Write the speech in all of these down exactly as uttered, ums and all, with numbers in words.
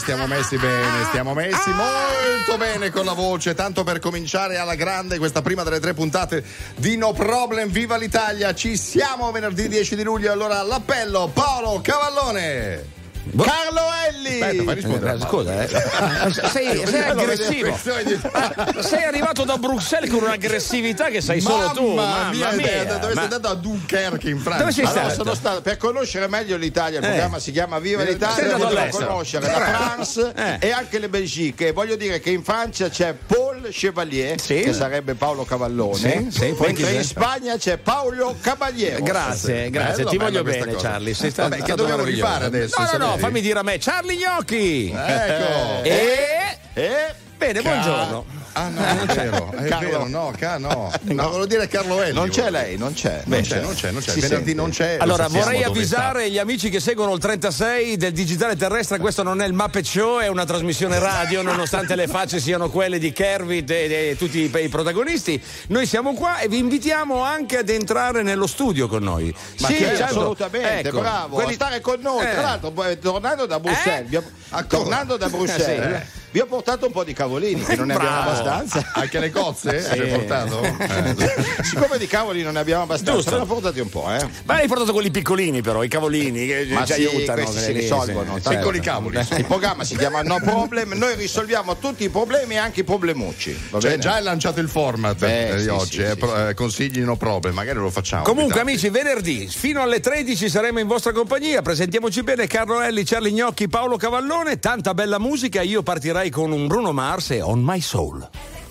stiamo messi bene, stiamo messi molto bene con la voce, tanto per cominciare alla grande questa prima delle tre puntate di No Problem. Viva l'Italia, ci siamo venerdì dieci di luglio, allora l'appello Paolo Cavallone. Bo- Carlo Elli! Aspetta, fai rispondere. Eh, scusa, eh. sei, sei aggressivo. Sei arrivato da Bruxelles con un'aggressività che sai solo tu. Mamma mia, mia. dove Ma... sei andato a Dunkerque in Francia? Dove sei allora, stato? sono stato per conoscere meglio l'Italia. Il eh. programma si chiama Viva l'Italia. Sei Per all'estero. conoscere la France eh. e anche le Belgique. E voglio dire che in Francia c'è Paul Chevalier, sì. che sarebbe Paolo Cavallone. Sì, sì, mentre in Spagna c'è Paolo Caballero. Grazie, grazie. Bello, ti bello voglio bene, cosa. Charlie. Sei stato, Vabbè, che stato dobbiamo meraviglioso. rifare adesso? No, no, no, vedi? fammi dire a me, Charlie Gnocchi. Ecco. E... E Bene, Car- buongiorno. Ah no, non è vero, è Carlo. vero, no, ca, no. No, volevo dire Carlo Elli. non c'è lei, non c'è. Non c'è, non c'è, non c'è. Si Venerdì sente. non c'è. Allora, lo sappiamo vorrei dove avvisare gli amici che seguono il trentasei del Digitale Terrestre, questo non è il Muppet Show, è una trasmissione radio, nonostante le facce siano quelle di Kermit e, e tutti i, i protagonisti. Noi siamo qua e vi invitiamo anche ad entrare nello studio con noi. Ma Sì, sì, certo. assolutamente, Ecco, bravo, quelli- a stare con noi. Eh. Tra l'altro, poi, tornando da Bruxelles, Eh? vi ho, Ancora? tornando da Bruxelles, Sì. vi ho portato un po' di cavolini, che non ne abbiamo Bravo. abbastanza. sta. Anche le cozze? Sì. Hai portato? Eh. Siccome di cavoli non ne abbiamo abbastanza, Giusto. ne ho portati un po', eh. Ma hai portato quelli piccolini però, i cavolini che Ma ci sì, aiutano. questi si quelli lì, risolvono, sì, tanto- Piccoli cavoli. Il programma si chiama No Problem, noi risolviamo tutti i problemi e anche i problemucci. Va Cioè, bene? già hai lanciato il format Beh, eh, di sì, oggi, sì, eh, sì, pro- eh, consigli no problem, magari lo facciamo. Comunque più tardi. amici, venerdì fino alle tredici saremo in vostra compagnia, presentiamoci bene, Carlo Elli, Charlie Gnocchi, Paolo Cavallone, tanta bella musica, io partirei con un Bruno Mars e On My Soul.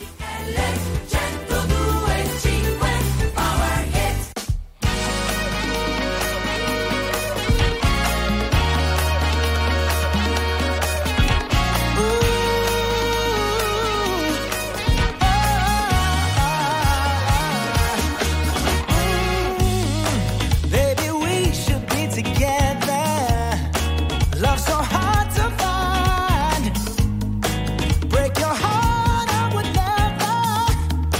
Baby, we should be together. Love so hard to find. Break your heart, I would never.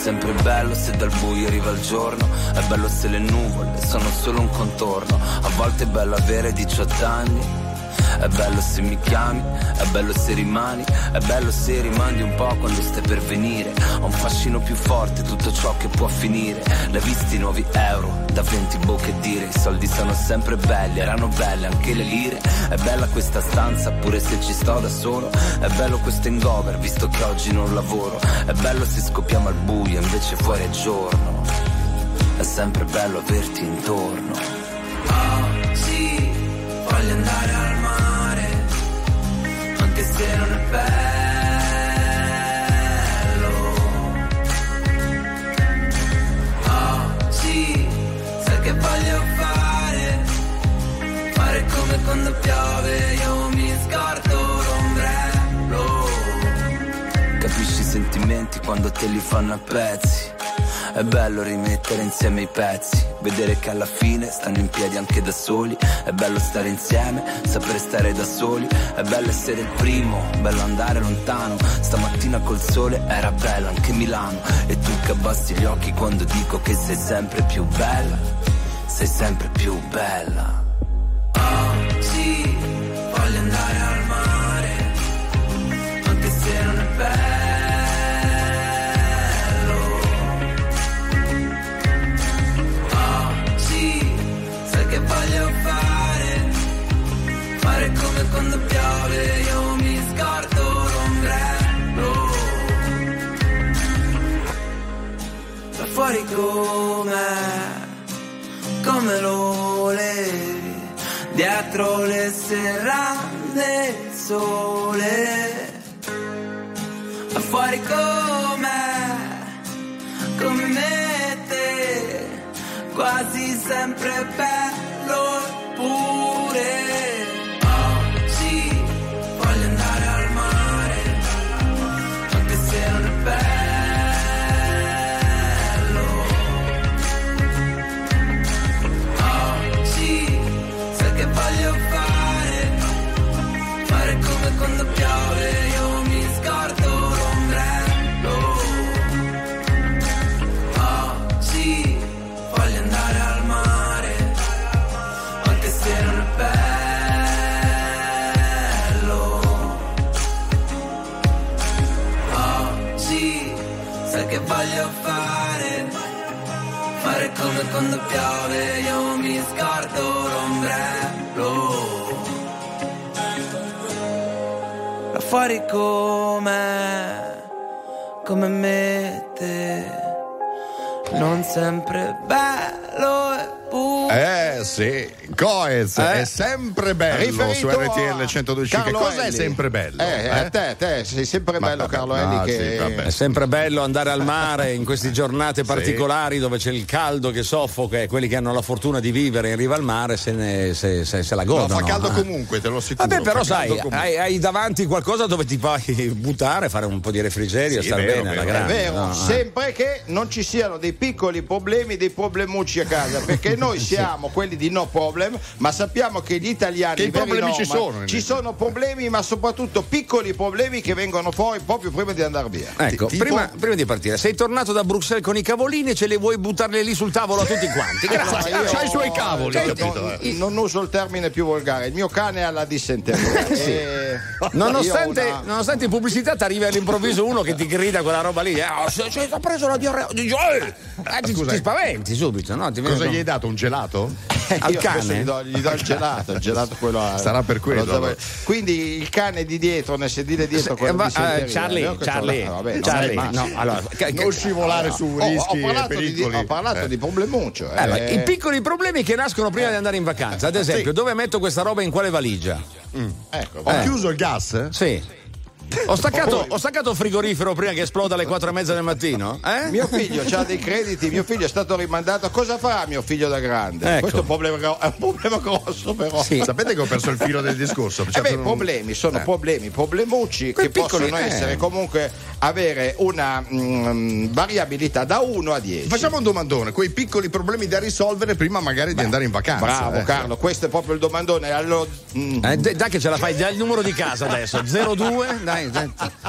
sempre bello se dal buio arriva il giorno, è bello se le nuvole sono solo un contorno, a volte è bello avere diciotto anni. È bello se mi chiami, è bello se rimani, è bello se rimandi un po' quando stai per venire. Ho un fascino più forte, tutto ciò che può finire. L'hai visti i nuovi euro, da venti bocche dire. I soldi sono sempre belli, erano belle anche le lire. È bella questa stanza, pure se ci sto da solo. È bello questo hangover, visto che oggi non lavoro. È bello se scoppiamo al buio, invece fuori è giorno. È sempre bello averti intorno. Oh, sì, voglio andare al anche se non è bello. Oh sì, sai che voglio fare, fare come quando piove, io mi scordo l'ombrello. Capisci i sentimenti quando te li fanno a pezzi. È bello rimettere insieme i pezzi, vedere che alla fine stanno in piedi anche da soli. È bello stare insieme, sapere stare da soli. È bello essere il primo, bello andare lontano. Stamattina col sole era bella anche Milano. E tu che abbassi gli occhi quando dico che sei sempre più bella. Sei sempre più bella. Oh sì, voglio andare al mare, anche se non è bello. Che voglio fare, fare come quando piove, io mi scordo l'ombrello. Da fuori com'è, come lo volevi, dietro le serrande il sole. Da fuori com'è, come me te, quasi sempre bello pure. Oh sì, voglio andare al mare, anche se non è bello. Oh sì, sai che voglio fare, fare come quando piove, io mi scordo l'ombrello. Oh sì, voglio andare al mare, anche se non è bello. Oh sì, sai che voglio fare, fare come quando piove, io mi scordo l'ombrello. Là fuori come, come me te, non sempre bello e Eh sì, Coez Eh? è sempre bello Riferito su R T L centododici. Che Carlo cosa è Elli. sempre bello? Eh, Eh? a te, te, sei sempre Ma bello vabbè, Carlo no, Elli sì, che vabbè. È sempre bello andare al mare in queste giornate particolari dove c'è il caldo che soffoca e quelli che hanno la fortuna di vivere in riva al mare se, ne, se, se, se la No, godono. fa caldo eh. comunque, te lo assicuro. Vabbè, però fa sai, caldo comunque. hai, hai davanti qualcosa dove ti puoi buttare, fare un po' di refrigerio, Sì, stare vero, bene alla vero. è grande. vero, no? sempre che non ci siano dei piccoli problemi, dei problemucci a casa, perché noi siamo quelli di no problem, ma sappiamo che gli italiani Che i veri problemi no, ci ma sono, ci invece. sono problemi, ma soprattutto piccoli problemi che vengono fuori proprio prima di andare via. Ecco, Tipo- prima, prima di partire, sei tornato da Bruxelles con i cavolini e ce li vuoi buttarli lì sul tavolo a tutti quanti. Grazie. Allora, io- c'ha i suoi cavoli, Cioè, capito, non, eh. non uso il termine più volgare, il mio cane ha la dissenteria. E Nonostante, io ho una- nonostante in pubblicità ti arriva all'improvviso uno che ti grida quella roba lì, eh, oh, se, se ho preso la diarrea, dici, eh, eh, ti, Scusa, ti spaventi subito, no? Ti Cosa vedo- gli hai dato? Un gelato? al io spesso cane? gli do, gli do il gelato, il gelato quello a- Sarà per quello, quello- allora. Quindi il cane di dietro, nel sedile dietro, Eh, quello ma, di dissenteria, eh, Charlie, no? Questo- Charlie, no, vabbè, no, Charlie, ma- no, allora, ca- Non scivolare su Ho, rischi ho parlato, e di, pericoli. ho parlato Eh. di problemuccio. Eh, ma eh. i piccoli problemi che nascono prima di andare in vacanza, ad esempio, dove metto questa roba in quale valigia? Ecco, Ho Eh. chiuso il gas? Sì. Ho staccato, ho staccato il frigorifero prima che esploda alle quattro e mezza del mattino? Eh? mio figlio ha dei crediti, mio figlio è stato rimandato. Cosa farà mio figlio da grande? Ecco. Questo è un problema, gro- è un problema grosso, però. Sì. Sapete che ho perso il filo del discorso? Eh Cioè, beh, per un- problemi sono Eh. problemi, problemucci Quei che piccoli, possono eh. essere comunque avere una mm, variabilità da uno a dieci. Facciamo un domandone, quei piccoli problemi da risolvere prima magari di andare in vacanza. Bravo eh. Carlo, questo è proprio il domandone. Allora, mm, Eh, d- dai che ce la fai, dai il numero di casa adesso, zero due, dai, dai.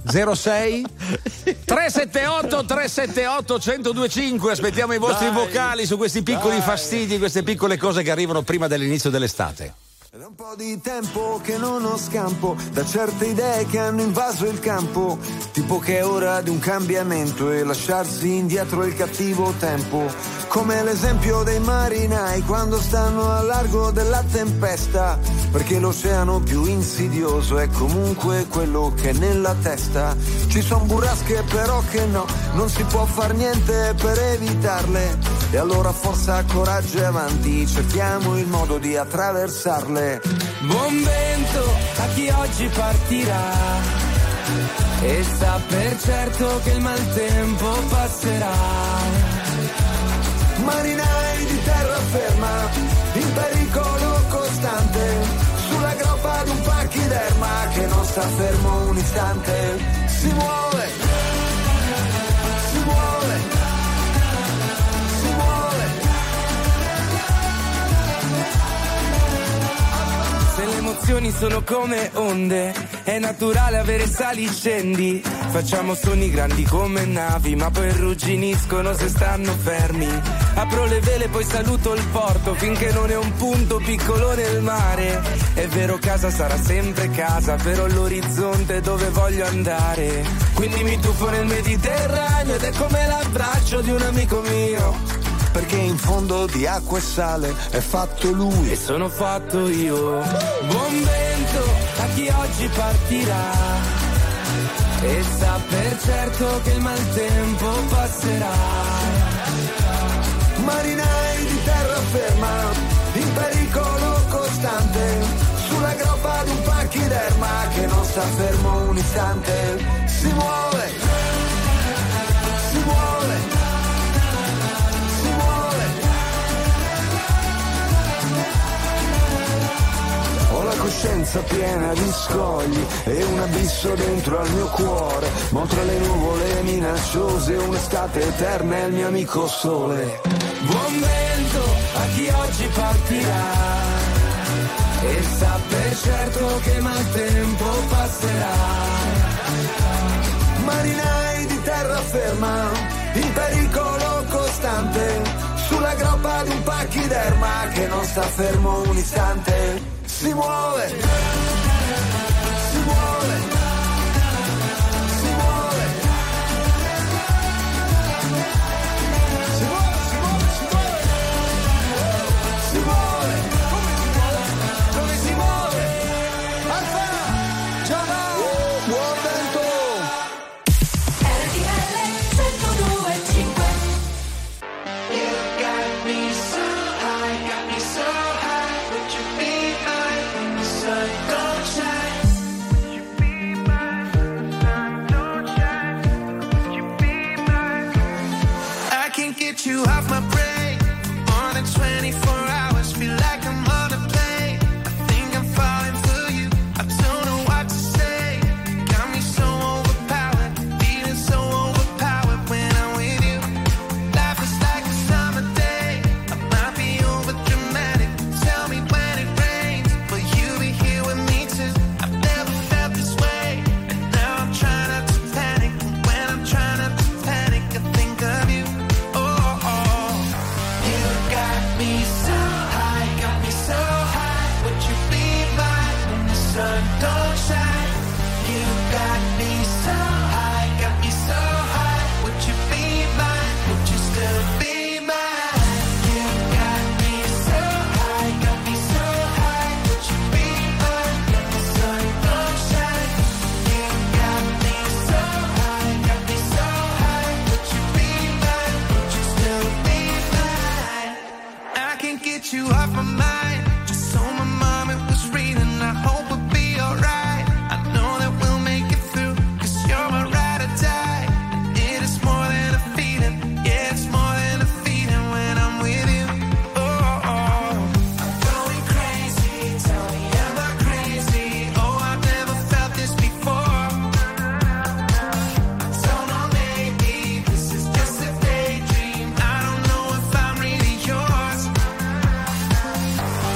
zero sei tre sette otto tre sette otto uno zero due cinque. Aspettiamo i vostri Dai, vocali su questi piccoli dai. fastidi, queste piccole cose che arrivano prima dell'inizio dell'estate. È da un po' di tempo che non ho scampo da certe idee che hanno invaso il campo, tipo che è ora di un cambiamento e lasciarsi indietro il cattivo tempo, come l'esempio dei marinai quando stanno a largo della tempesta, perché l'oceano più insidioso è comunque quello che è nella testa. Ci son burrasche però che no, non si può far niente per evitarle, e allora forza, coraggio e avanti, cerchiamo il modo di attraversarle. Buon vento a chi oggi partirà e sa per certo che il maltempo passerà. Marinai di terraferma, in pericolo costante, sulla groppa di un pachiderma che non sta fermo un istante. Si muove, si muove, si muove. Se le emozioni sono come onde, è naturale avere sali scendi. Facciamo sogni grandi come navi, ma poi rugginiscono se stanno fermi. Apro le vele, poi saluto il porto, finché non è un punto piccolo nel mare. È vero, casa sarà sempre casa, però l'orizzonte è dove voglio andare. Quindi mi tuffo nel Mediterraneo ed è come l'abbraccio di un amico mio, perché in fondo di acqua e sale è fatto lui e sono fatto io. Buon vento a chi oggi partirà e sa per certo che il maltempo passerà. Marinai di terraferma, in pericolo costante, sulla groppa di un pachiderma che non sta fermo un istante. Si muove, si muove, coscienza piena di scogli e un abisso dentro al mio cuore, ma tra le nuvole minacciose un'estate eterna è il mio amico sole. Buon vento a chi oggi partirà e sa per certo che il maltempo passerà. Marinai di terraferma, in pericolo costante, sulla groppa di un pachiderma che non sta fermo un istante. Si muove, si muove, si muove, si muove, si muove, si muove, si muove, come si muove, dove si muove, alza, ciao, buon vento. R T L centodue e cinque. You got me so high, got me so high, would you be mine when the sun don't shine? Would you be mine when the sun don't shine? Would you be mine? I can't get you off my brain, more than twenty-four hours, feel like I'm on a plane. I think I'm falling for you, I don't know what to say. Got me so overpowered, feeling so overpowered when I'm with you. Life is like a summer day, I might be over dramatic. Tell me when it rains, will you be here with me too? I've never felt this way, and now I'm trying not to panic. And when I'm trying not to panic, I think of you. Oh, oh. You got me so high, got me so high. Would you be mine when the sun don't shine? You got me so high, got me so high. Would you be mine? Would you still be mine? You got me so high, got me so high. Would you be mine when the sun don't shine? You got me so high, got me so high. Would you be mine? Would you still be mine? I can't get you off my mind. Just so my mom it was reading. I hope we'll be alright. I know that we'll make it through, 'cause you're my ride or die. And it is more than a feeling, yeah, it's more than a feeling when I'm with you. Oh, oh. I'm going crazy, tell me am I crazy? Oh, I've never felt this before. I don't know, maybe this is just a daydream. I don't know if I'm really yours.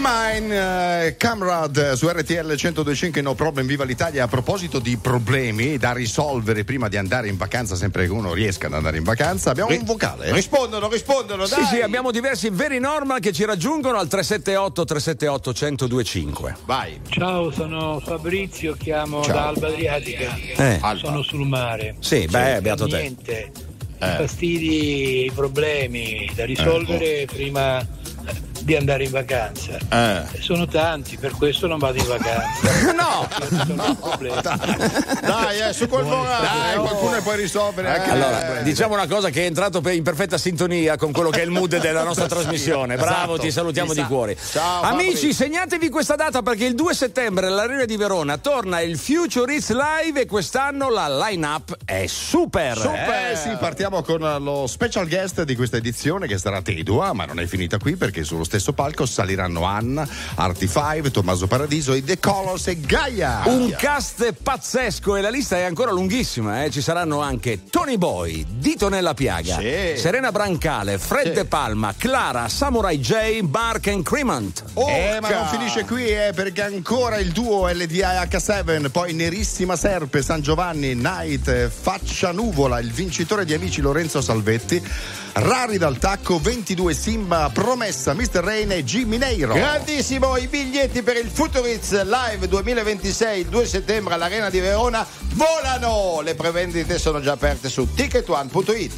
Mine, uh, Camrad su R T L centodue e cinque. No Problem, viva l'Italia. A proposito di problemi da risolvere prima di andare in vacanza, sempre che uno riesca ad andare in vacanza, abbiamo un vocale. Rispondono, rispondono, dai. Sì, sì, abbiamo diversi veri normal che ci raggiungono al tre sette otto tre sette otto centodue e cinque. Vai. Ciao, sono Fabrizio, chiamo Ciao. da Alba Adriatica. Eh. Sono sul mare. Sì, beh, Sì, beato te. Niente. I fastidi, i problemi da risolvere Eh. prima di andare in vacanza. Eh. Sono tanti, per questo non vado in vacanza. No! Sono problemi. Dai, eh, su quel vocale. Dai, oh. qualcuno puoi risolvere anche Allora, diciamo una cosa che è entrato per- in perfetta sintonia con quello che è il mood della nostra trasmissione. Bravo, Esatto. ti salutiamo Esatto. di cuore. Ciao, Amici, Fabri. segnatevi questa data perché il due settembre all'Arena di Verona torna il Future Hits Live e quest'anno la line-up è super. Eh sì, partiamo con lo special guest di questa edizione che sarà Tedua, ma non è finita qui perché sullo stesso palco saliranno Anna, Arti cinque, Tommaso Paradiso, i The Colors e Gaia. Un cast pazzesco e la lista è ancora lunghissima, eh. Ci saranno anche Tony Boy, Dito nella piaga, Sì. Serena Brancale, Fred Sì. De Palma, Clara, Samurai J, Mark and Cremant. Eh, ma non finisce qui, eh, perché ancora il duo L D I H sette, poi Nerissima Serpe, San Giovanni, Night, eh, Faccia Nuvola, il vincitore di Amici Lorenzo Salvetti, Rari dal Tacco, ventidue Simba, Promessa, mister Rain e G Mineiro. Grandissimo, i biglietti per il Futuriz Live duemilaventisei il due settembre all'Arena di Verona volano. Le prevendite sono già aperte su ticket one punto it.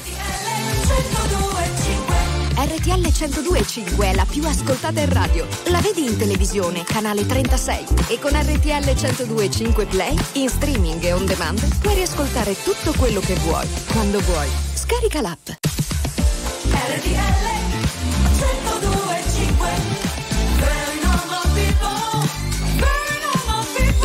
R T L centodue e cinque è la più ascoltata in radio. La vedi in televisione, canale trentasei. E con R T L centodue e cinque Play, in streaming e on demand, puoi riascoltare tutto quello che vuoi, quando vuoi. Scarica l'app. R T L centodue e cinque. Very normal people. Very normal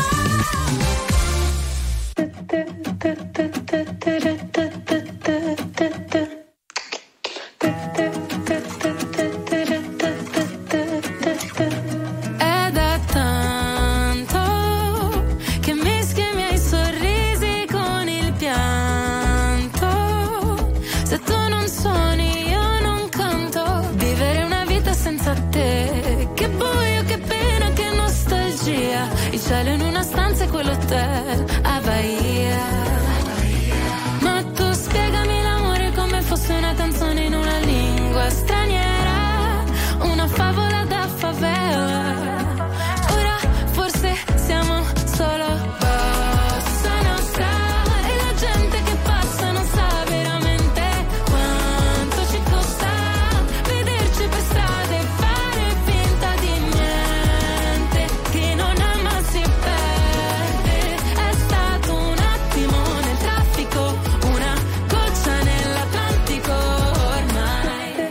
È da tanto che mischio i miei sorrisi con il pianto. Se tu non suoni io non canto. Vivere una vita senza te. Che buio, che pena, che nostalgia. Il cielo in una stanza e quell'hotel a Bahia. Ma tu spiegami l'amore come fosse una canzone in una lingua straniera. Una favola da favela. Ora forse siamo solo bossa nostra. E la gente che passa non sa veramente quanto ci costa vederci per strada e fare finta di niente. Chi non ama si perde. È stato un attimo nel traffico, una goccia nell'Atlantico ormai.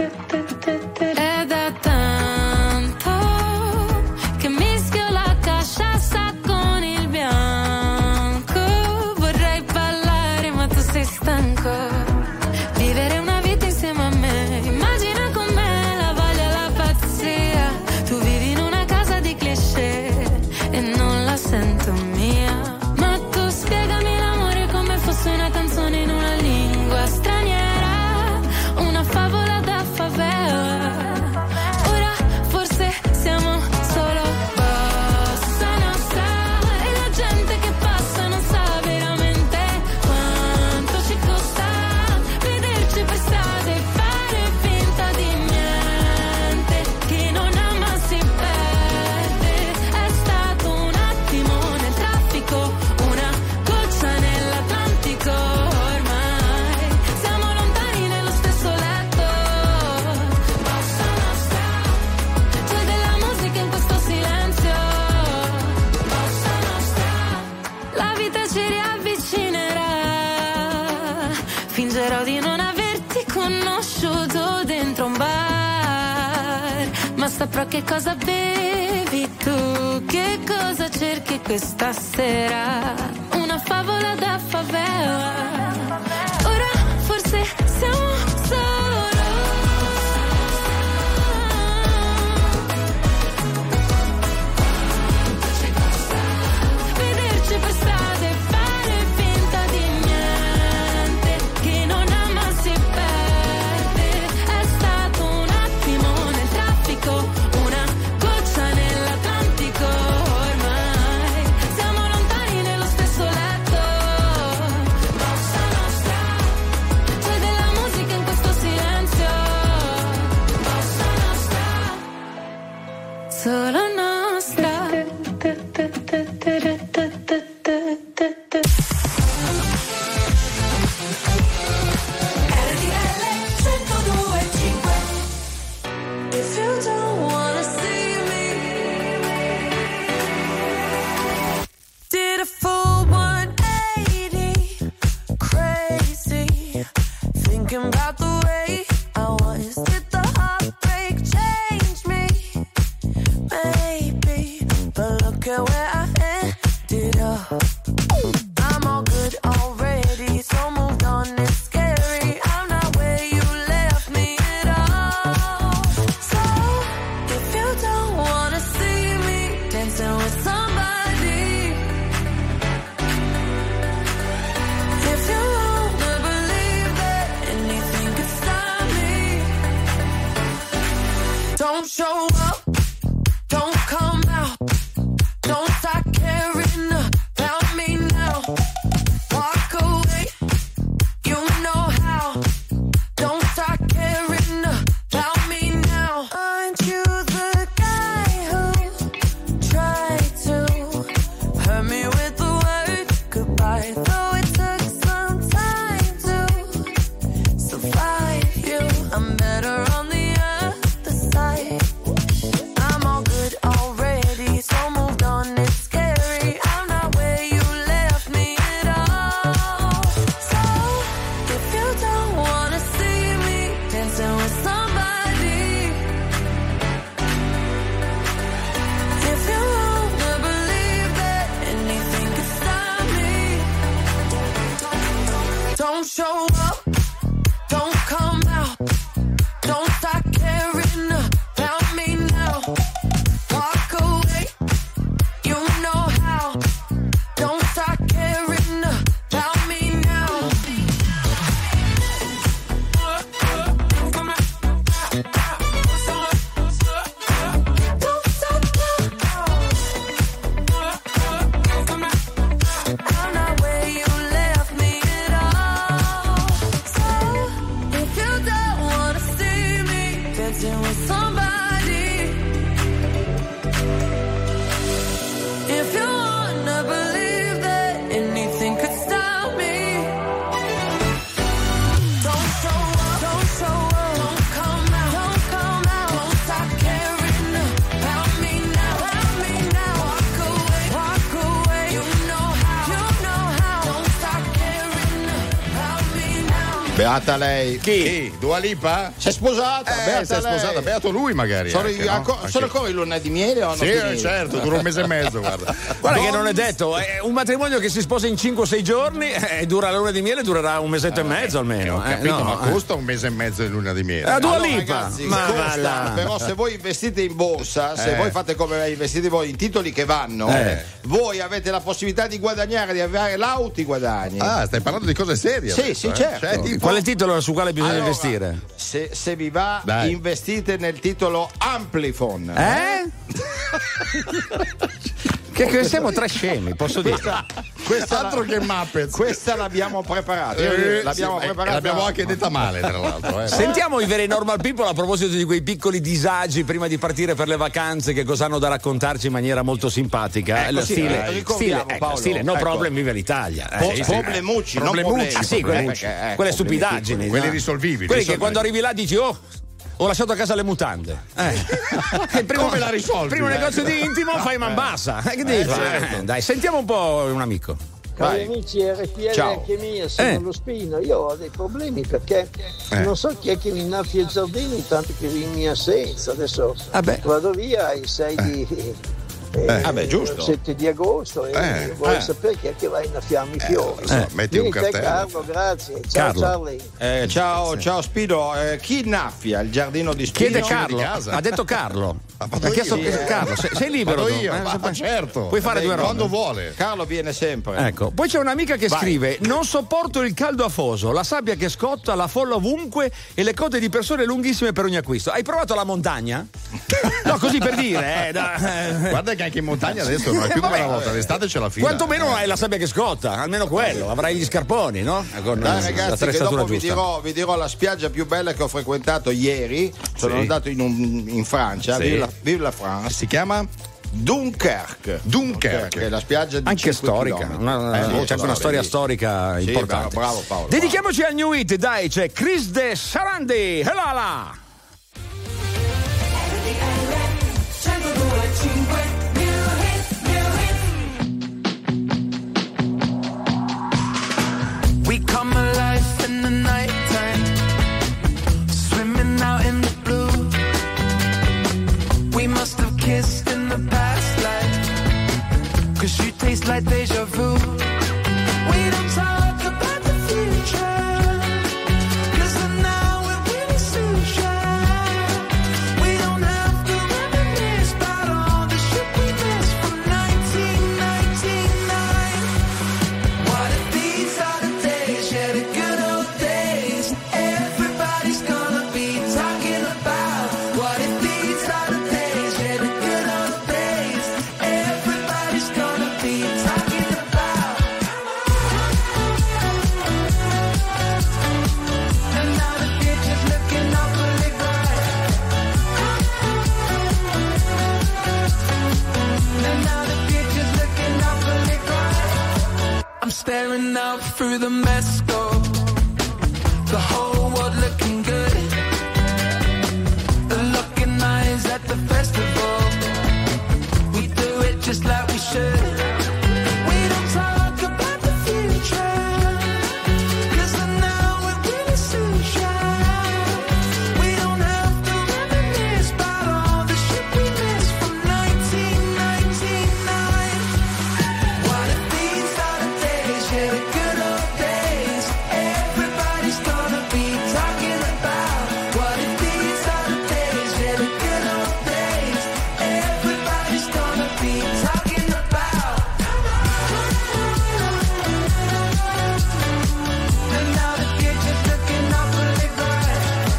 È da tanto che mischio la casciassa con il bianco. Vorrei ballare ma tu sei stanco. Vivere una vita insieme a me. Immagina con me la voglia e la pazzia. Tu vivi in una casa di cliché e non la sento mia. Ma tu spiegami l'amore come fosse una canzone in una lingua straniera. Una favola da favela. Ora forse siamo solo bossa nostra. E la gente che passa non sa veramente quanto ci costa vederci per strada e fare finta di niente. Chi non ama si perde. È stato un attimo nel traffico, una goccia nell'Atlantico ormai. Siamo lontani nello stesso letto. Bossa nostra. C'è della musica in questo silenzio. Bossa nostra. La vita ci riavvicinerà. Fingerò di non averti conosciuto dentro un bar. Ma saprò che cosa bevi tu, che cosa cerchi questa sera. Una favola da favela. Ora forse siamo solo. Vederci per strada e fare finta di niente. Chi non ama si perde. È stato un attimo nel traffico, una solo nostra. If you don't wanna see me, did a full one eighty, crazy, thinking about the way I was. Did the heartbreak change me? Maybe, but look at where I ended up. I'm all good already, so moved on, it's scary. I'm not where you left me at all. So, if you don't wanna see me dancing with somebody, if you wanna believe that anything could stop me, don't show up, don't come out, don't start caring about me now. Walk away, you know how. Don't start caring about me now. Aren't you the guy who tried to hurt me with the word goodbye? Though it took some time to survive you, I'm better on the other side. I'm all good already, so moved on, it's scary. I'm not where you left me at all. So, if you don't wanna see me dancing with somebody, if you wanna believe that anything could stop me, don't show up, don't come out, don't start caring about me now. Walk away, you know how. Don't start caring about me now. Don't stop now. I'm not where you left me at all. So, if you don't wanna see me dancing with somebody, if you wanna believe that anything could stop me, don't show up, don't show up, don't come out, don't come out, don't start caring about me now, about me now. Walk away, walk away, you know how, you know how. Don't start caring about me now. Beata lei. Chi? Dua Lipa? Si è sposata. Eh, beata si è lei. sposata, beato lui magari. Sono, anche, i- no? anco- Anche- sono ancora i luna di miele o no? Sì, eh, certo, dura un mese e mezzo, guarda. Guarda che non è detto, è un matrimonio che si sposa in cinque o sei giorni e dura la luna di miele, durerà un mesetto e mezzo almeno. Ho eh, capito, no, ma eh. costa un mese e mezzo di luna di miele. Ah, Dua Allora, Lipa. ragazzi, Ma va costa, là. però se voi investite in borsa, se Eh. voi fate come investite voi in titoli che vanno, Eh. voi avete la possibilità di guadagnare, di avere l'auti guadagni. Ah, stai parlando di cose serie. Sì, adesso, sì, eh? certo. Cioè, tipo- Qual è il titolo su quale bisogna Allora, investire? Se, se vi va, Dai. investite nel titolo Amplifon. Eh? che, che siamo tre scemi, posso dire. Questa, questa Altro che Muppets. Questa l'abbiamo preparata. Io Eh, l'abbiamo sì, preparata. e l'abbiamo anche detta male, tra l'altro. Eh. Sentiamo i veri normal people a proposito di quei piccoli disagi prima di partire per le vacanze, che cosa hanno da raccontarci in maniera molto simpatica. Ecco, Il sì, stile, eh, ricordiamo, stile, ecco, Paolo, stile, no ecco. problem, viva l'Italia. Eh, Po- sì, sì. problemucci, non Problemucci, problemi. ah, sì, quelle, Perché, eh, quelle problemi stupidaggini. quelli no? risolvibili, Quelli che risolvibili. quando arrivi là dici, oh, ho lasciato a casa le mutande. Eh. È il primo, Come la risolvi? primo negozio Ecco. di intimo, fai man bassa. Eh, che devi Eh, fare? certo. Eh, dai, sentiamo un po' un amico. Cari Vai. amici R T L, Ciao. anche mia, sono Eh. lo Spino. Io ho dei problemi perché Eh. non so chi è che mi innaffia i giardini, tanto che in mia assenza. Adesso Vabbè. vado via il sei di eh, Ah, beh, giusto. sette di agosto e Eh, vorrei eh. sapere chi è che va a innaffiarmi i fiori. Eh, metti un Vieni te, cartello. Carlo, grazie. Ciao Carlo. Charlie. Eh, ciao, ciao Spido, eh, chi innaffia il giardino di Spino? Chiede Vicino di Carlo, casa. ha detto Carlo. Ah, vado Ha chiesto io. Carlo, sei, sei libero Vado tu? io, Eh, ma, ma certo. Puoi fare Lei due robe. quando vuole. Carlo viene sempre. Ecco, poi c'è un'amica che Vai. scrive: non sopporto il caldo afoso, la sabbia che scotta, la folla ovunque e le code di persone lunghissime per ogni acquisto. Hai provato la montagna? No, così per dire, eh, da- eh. Guarda che anche in montagna adesso non è più come una volta, l'estate c'è la fila. Quantomeno hai la sabbia che scotta, almeno quello, avrai gli scarponi, no? Con Dai ragazzi, che dopo vi dirò, vi dirò la spiaggia più bella che ho frequentato ieri. Sono Sì. andato in, un, in Francia, Sì. vive la, vive la France. Si chiama Dunkerque. Dunkerque. Che è la spiaggia di anche cinque storica, chilometri. una, Eh, molto c'è una storia sì. storica Sì, importante. bravo, bravo Paolo. Dedichiamoci al New Hit, dai, c'è Chris De Sarandi. Helala! We come alive in the nighttime, swimming out in the blue. We must have kissed in the past life, 'cause you taste like deja vu. We don't talk about the future, 'cause the now it really suits you. We don't have to reminisce about all the shit we missed from nineteen ninety-nine. What if these are the days, yeah, the good old days, everybody's gonna be talking about? What if these are the days, yeah, the good old days, everybody's gonna be talking about? And now the future's looking awfully bright. And now the future's looking awfully bright. I'm staring out through the mesoscope, the whole world looking good. The looking eyes at the festival, we do it just like we should. We don't talk about the future, 'cause the now it really suits you. We don't have to reminisce about all the shit we missed from nineteen ninety-nine. What if these are the days, yeah, the good old days, everybody's gonna be talking about? What if these are the days, yeah, the good old days, everybody's gonna be talking about? And now the future's looking awfully bright.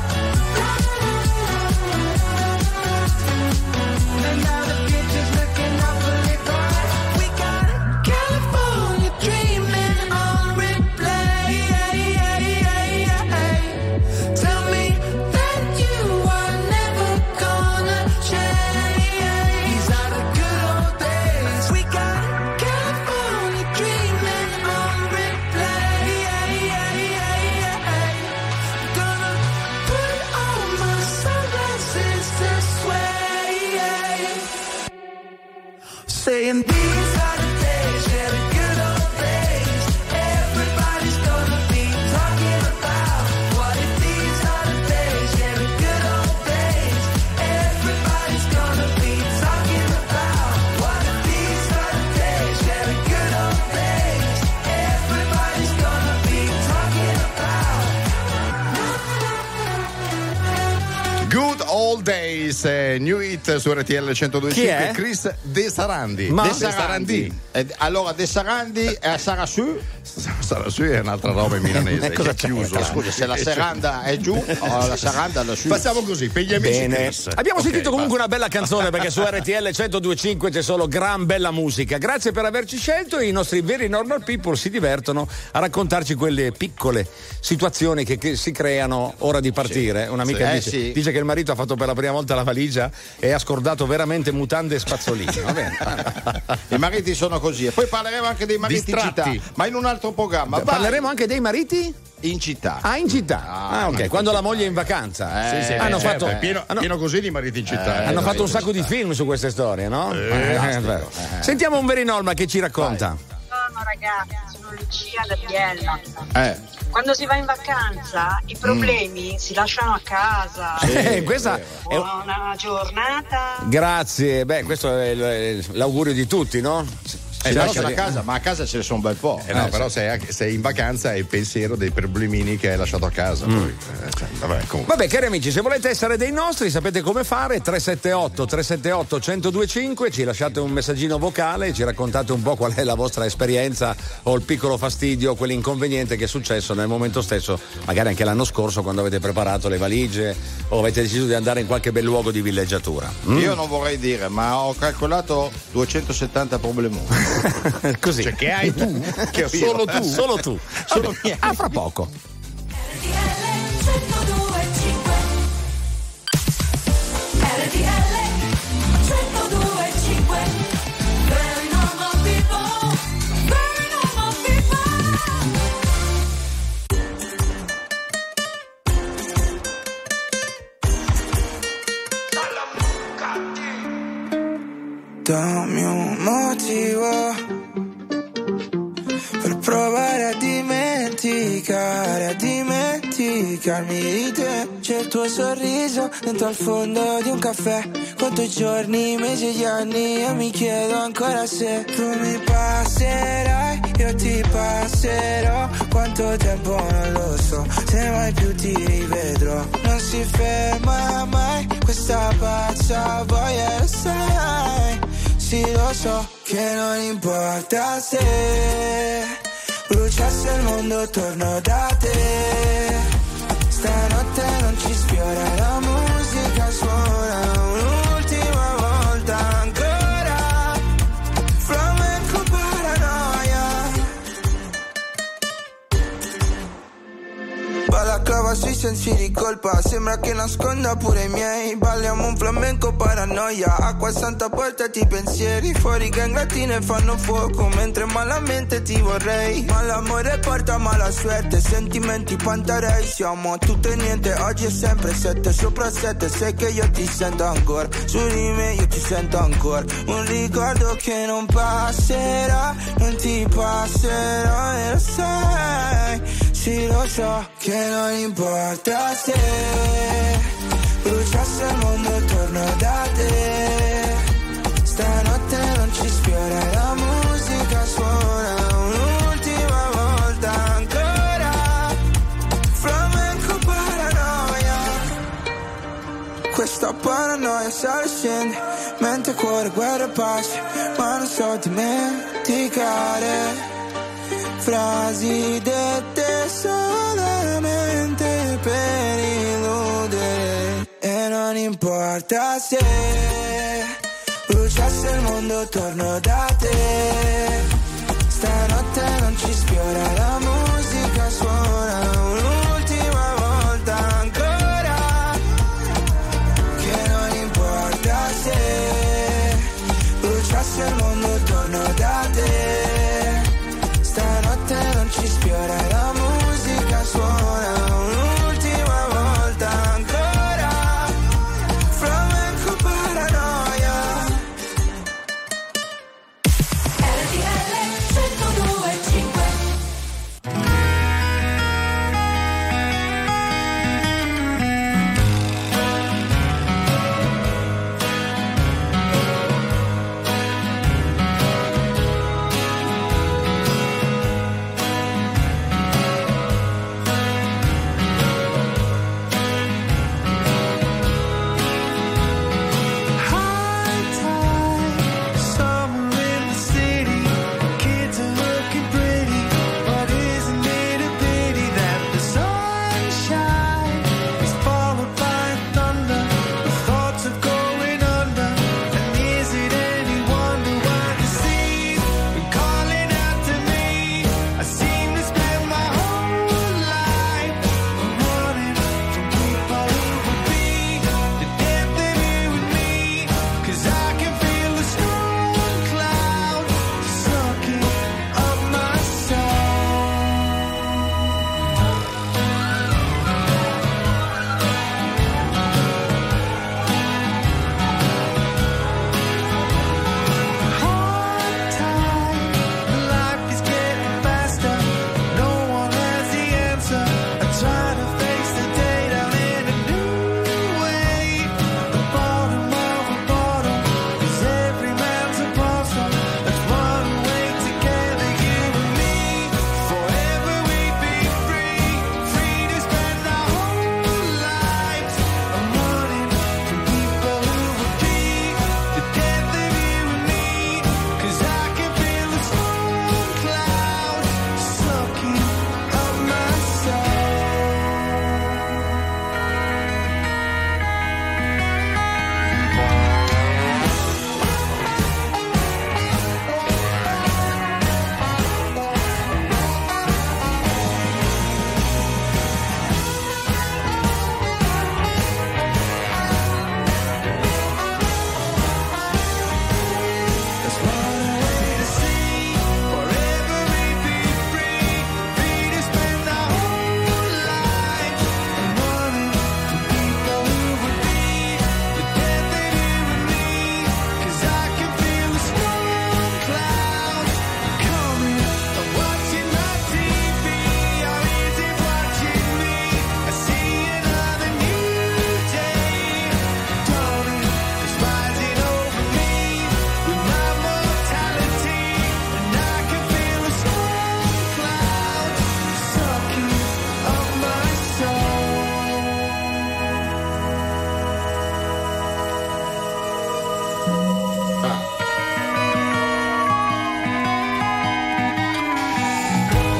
And now the future's looking awfully bright. We got California dreaming on replay. Tell me that you are never gonna change. These are the good old days. We got California dreaming on replay. Gonna put all my sunglasses to sway. Saying these are the days, yeah, the good old days, everybody's gonna be talking about. What if these are the days, yeah, the good old days, everybody's gonna be talking about? What if these are the days, yeah, the good old days, everybody's gonna be talking about? Good Old Days, eh, New Hit su R T L centodue e Chi cinque. è? Chris De Sarandi. Ma- De De Sarandi. Eh, allora De Sarandi è a Sarasù. Sarà su, è un'altra roba milanese. Cosa che è chiuso. Scusa, se la serranda è giù, o la serranda è lassù. Facciamo così, per gli amici. Bene. Chris. Abbiamo Ok, sentito comunque basta. una bella canzone perché su R T L centodue e cinque c'è solo gran bella musica. Grazie per averci scelto e i nostri veri normal people si divertono a raccontarci quelle piccole situazioni che, che si creano ora di partire. Un'amica Sì. dice, Eh, sì. dice che il marito ha fatto per la prima volta la valigia e ha scordato veramente mutande e spazzolini. Va bene. I mariti sono così. E poi parleremo anche dei mariti Distratti. in città, ma in un altro programma. Vai. Parleremo anche dei mariti? In città. Ah, in città. Ah, Ah, ok. ma Quando la moglie è in vacanza. Eh, Sì, sì, hanno eh, fatto, certo, è pieno, hanno- pieno così di mariti in città. hanno eh, fatto un sì. sacco di film su queste storie, no? Eh, Eh, fantastico. vero. Sentiamo un Verinolma che ci racconta. Buongiorno ragazzi, sono Lucia da Biella. Eh. Quando si va in vacanza i problemi si lasciano a casa. Eh, questa è un- Buona giornata. Grazie, beh, questo è il- l'augurio di tutti, no? Eh, però lascia la casa, ma a casa ce ne sono un bel po'. Eh, no, eh, però sì. sei, sei in vacanza e il pensiero dei problemini che hai lasciato a casa. Mm. Poi. Eh, cioè, vabbè, comunque. Vabbè, cari amici, se volete essere dei nostri sapete come fare. Tre sette otto tre sette otto uno zero due cinque, ci lasciate un messaggino vocale, ci raccontate un po' qual è la vostra esperienza o il piccolo fastidio, quell'inconveniente che è successo nel momento stesso, magari anche l'anno scorso quando avete preparato le valigie o avete deciso di andare in qualche bel luogo di villeggiatura. Mm? Io non vorrei dire, ma ho calcolato duecentosettanta problemi. Così. Cioè, che hai tu? Che ho Solo io. tu? Solo tu. Solo Vabbè, miei. ah, fra poco. Dammi un motivo per provare a dimenticare, a dimenticarmi di te. C'è il tuo sorriso dentro al fondo di un caffè. Conto i giorni, mesi e gli anni e mi chiedo ancora se tu mi passerai, io ti passerò. Quanto tempo non lo so, se mai più ti rivedrò. Non si ferma mai questa pazza voglia, lo sai. Sì, lo so che non importa se bruciasse il mondo, torno da te. Stanotte non ci sfiora, la musica suona un'ultima volta ancora. Flamenco paranoia. Balaclava sui sensi di colpa, sembra che nasconda pure i miei. Balliamo un flamenco paranoia, acqua santa portati i pensieri. Fuori gang latine fanno fuoco, mentre malamente ti vorrei. Ma l'amore porta mala suerte, sentimenti pantarei. Siamo tutto e niente, oggi è sempre sette sopra sette. Sai che io ti sento ancora, su di me io ti sento ancora. Un ricordo che non passerà, non ti passerà e lo sai. Sì, lo so che non importa se bruciasse il mondo, torno da te. Stanotte non ci sfiora, la musica suona un'ultima volta ancora. Flamenco paranoia. Questa paranoia sale e scende, mente, cuore, guerra e pace. Ma non so dimenticare frasi dette solamente per illudere. E non importa se bruciasse il mondo, torno da te. Stanotte non ci sfiora, la musica suona un'ultima volta ancora. Che non importa se bruciasse il mondo, torno da te. Stanotte non ci sfiora, la musica suona un'ultima volta ancora. Flamenco paranoia. R T L centodue e cinque.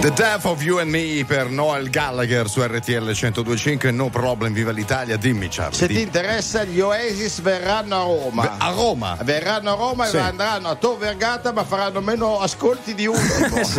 The Death of You and Me per Noel Gallagher su R T L centodue e cinque. No problem, viva l'Italia. Dimmi, Charlie. Se dimmi. ti interessa, gli Oasis verranno a Roma. Beh, a Roma? Verranno a Roma sì. E andranno a Tor Vergata, ma faranno meno ascolti di uno. Sì.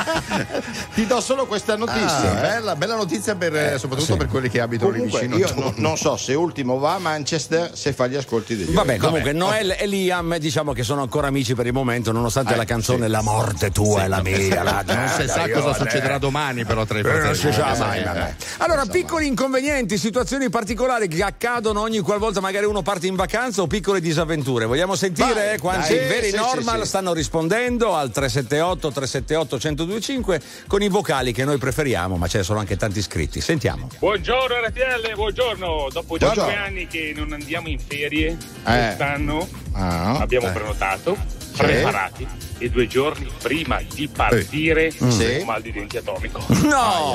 Ti do solo questa notizia. Ah, eh. bella, bella notizia per, eh, soprattutto sì. per quelli che abitano comunque, lì vicino. Io no, non so se Ultimo va a Manchester, se fa gli ascolti degli Vabbè, Oasis. comunque Vabbè. Noel e Liam diciamo che sono ancora amici per il momento, nonostante eh, la canzone sì. La morte tua sì, e la mia. La, non si sa cosa succederà domani, però tra i fratelli. Non si sa mai. Eh. Allora, piccoli inconvenienti, situazioni particolari che accadono ogni qualvolta magari uno parte in vacanza o piccole disavventure. Vogliamo sentire Vai, quanti dai, veri sì, normal sì, sì. stanno rispondendo al tre sette otto tre sette otto uno zero due cinque con i vocali che noi preferiamo, ma ce ne sono anche tanti iscritti. Sentiamo. Buongiorno R T L, buongiorno. Dopo cinque anni che non andiamo in ferie, eh. quest'anno ah, abbiamo eh. prenotato, sì. preparati e due giorni prima di partire sì. un mal di denti atomico. No!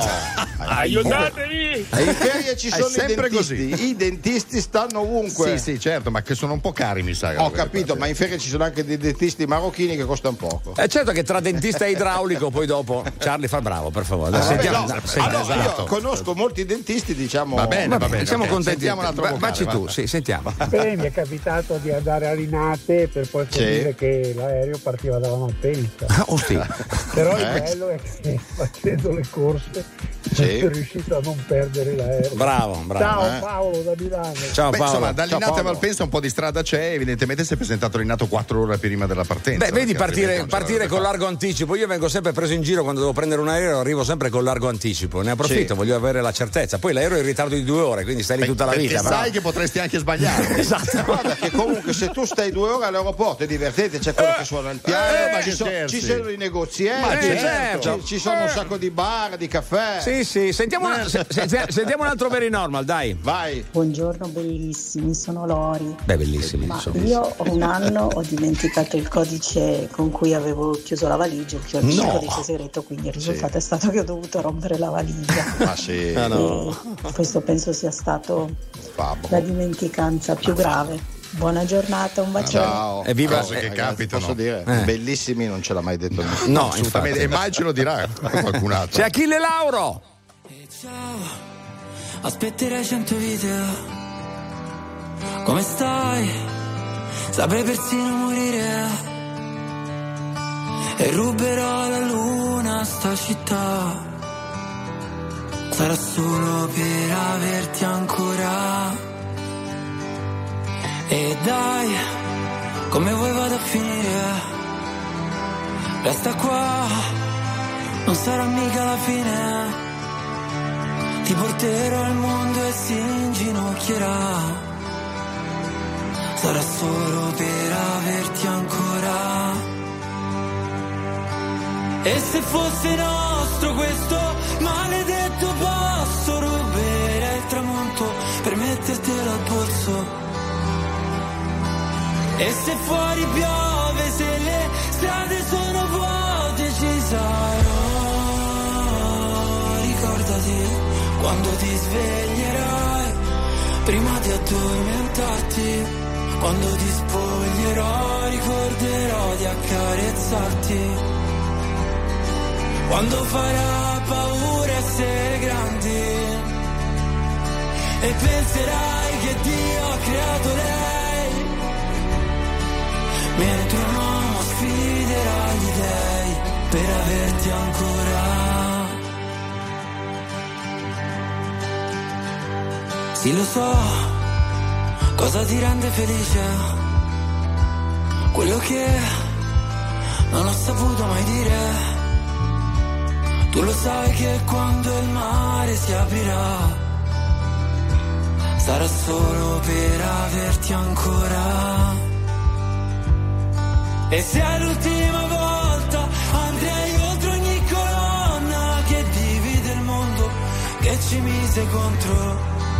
Aiutatevi! E in ferie ci sono i dentisti. Così. I dentisti stanno ovunque. Sì, sì, certo, ma che sono un po' cari, mi sa. Ho capito, ma in ferie ci sono anche dei dentisti marocchini che costano poco. È certo che tra dentista e idraulico, poi dopo Charlie fa bravo, per favore. Ah, sentiamo, no, sentiamo, allora, esatto. Io conosco molti dentisti, diciamo. Va bene, va bene. Siamo okay. contenti. Sentiamo un altro vocale, Vacci tu, sì, sentiamo. Beh, mi è capitato di andare a Linate per poi scoprire sì. che l'aereo partiva dalla Malpensa. Oh, sì. Però il eh. bello è che facendo le corse sì. sono riuscito a non perdere l'aereo. Bravo, bravo. Ciao eh. Paolo da Milano. Ciao Beh, Paolo. Insomma, da Linate a Malpensa un po' di strada c'è, evidentemente si è presentato Rinato quattro ore prima della partenza. Beh, vedi partire, partire con largo anticipo. Io vengo sempre preso in giro quando devo prendere un aereo, arrivo sempre con largo anticipo. Ne approfitto, sì. voglio avere la certezza. Poi l'aereo è in ritardo di due ore, quindi stai lì tutta la vita. Perché però. sai che potresti anche sbagliare. Esatto. Guarda che comunque se tu stai due ore all'aeroporto è divertente, c'è quello che suona il piano, eh, ma ma ci, so, ci sono i negozi, ma eh, certo. ci, ci sono un sacco di bar, di caffè. Sì, sì, sentiamo, una, se, se, sentiamo un altro very normal, dai. Vai. Buongiorno bellissimi, sono Lori. Beh, bellissimi. Ma io ho un anno ho dimenticato il codice con cui avevo chiuso la valigia, il codice, no. codice segreto, quindi il risultato sì. è stato che ho dovuto rompere la valigia. Ma sì. Ah, no. Questo penso sia stato Babbo. la dimenticanza più grave. Buona giornata, un bacione. Ciao. Evviva cose eh, che ragazzi, capitano. Posso dire? Eh. Bellissimi, non ce l'ha mai detto nessuno. No, assolutamente. E mai ce lo dirà qualcun altro. C'è Achille Lauro. E ciao, aspetterai cento video. Come stai? Saprei persino morire. E ruberò la luna a sta città. Sarà solo per averti ancora. E dai, come vuoi vado a finire? Resta qua, non sarà mica la fine. Ti porterò al mondo e si inginocchierà. Sarà solo per averti ancora. E se fosse nostro questo maledetto posto, ruberei il tramonto per mettertelo al polso. E se fuori piove, se le strade sono vuote, ci sarò. Ricordati quando ti sveglierai, prima di addormentarti. Quando ti spoglierò, ricorderò di accarezzarti. Quando farà paura essere grandi e penserai che Dio ha creato lei, mentre un uomo sfiderà gli dèi per averti ancora. Sì, lo so, cosa ti rende felice? Quello che non ho saputo mai dire. Tu lo sai che quando il mare si aprirà, sarà solo per averti ancora. E se è l'ultima volta andrei oltre ogni colonna che divide il mondo, che ci mise contro.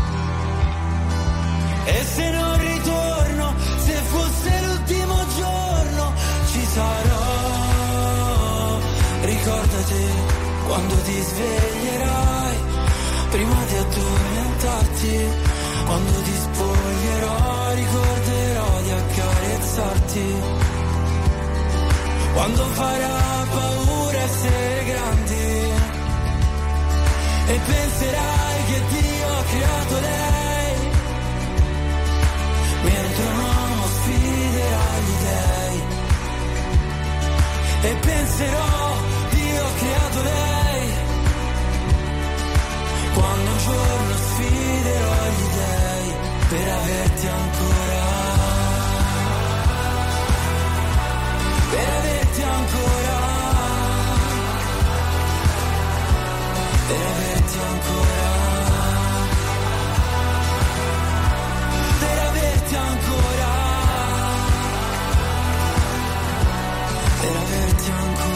E se non ritorno, se fosse l'ultimo giorno, ci sarò. Ricordati quando ti sveglierai, prima di addormentarti. Quando ti spoglierò, ricorderò di accarezzarti. Quando farà paura essere grandi e penserai che Dio ha creato lei, mentre un uomo sfiderà gli dèi. E penserò, Dio ha creato lei, quando un giorno sfiderò gli dèi per averti ancora, per averti ancora, per averti ancora, per averti ancora, per averti ancora.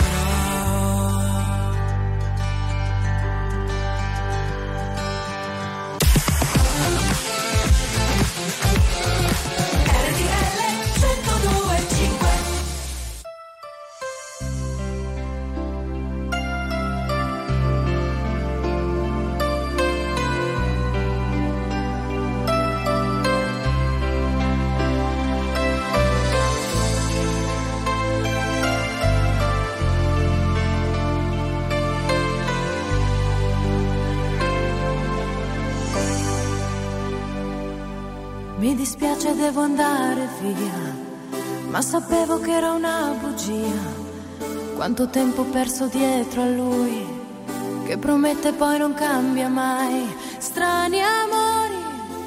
Mi dispiace, devo andare via, ma sapevo che era una bugia. Quanto tempo perso dietro a lui, che promette poi non cambia mai. Strani amori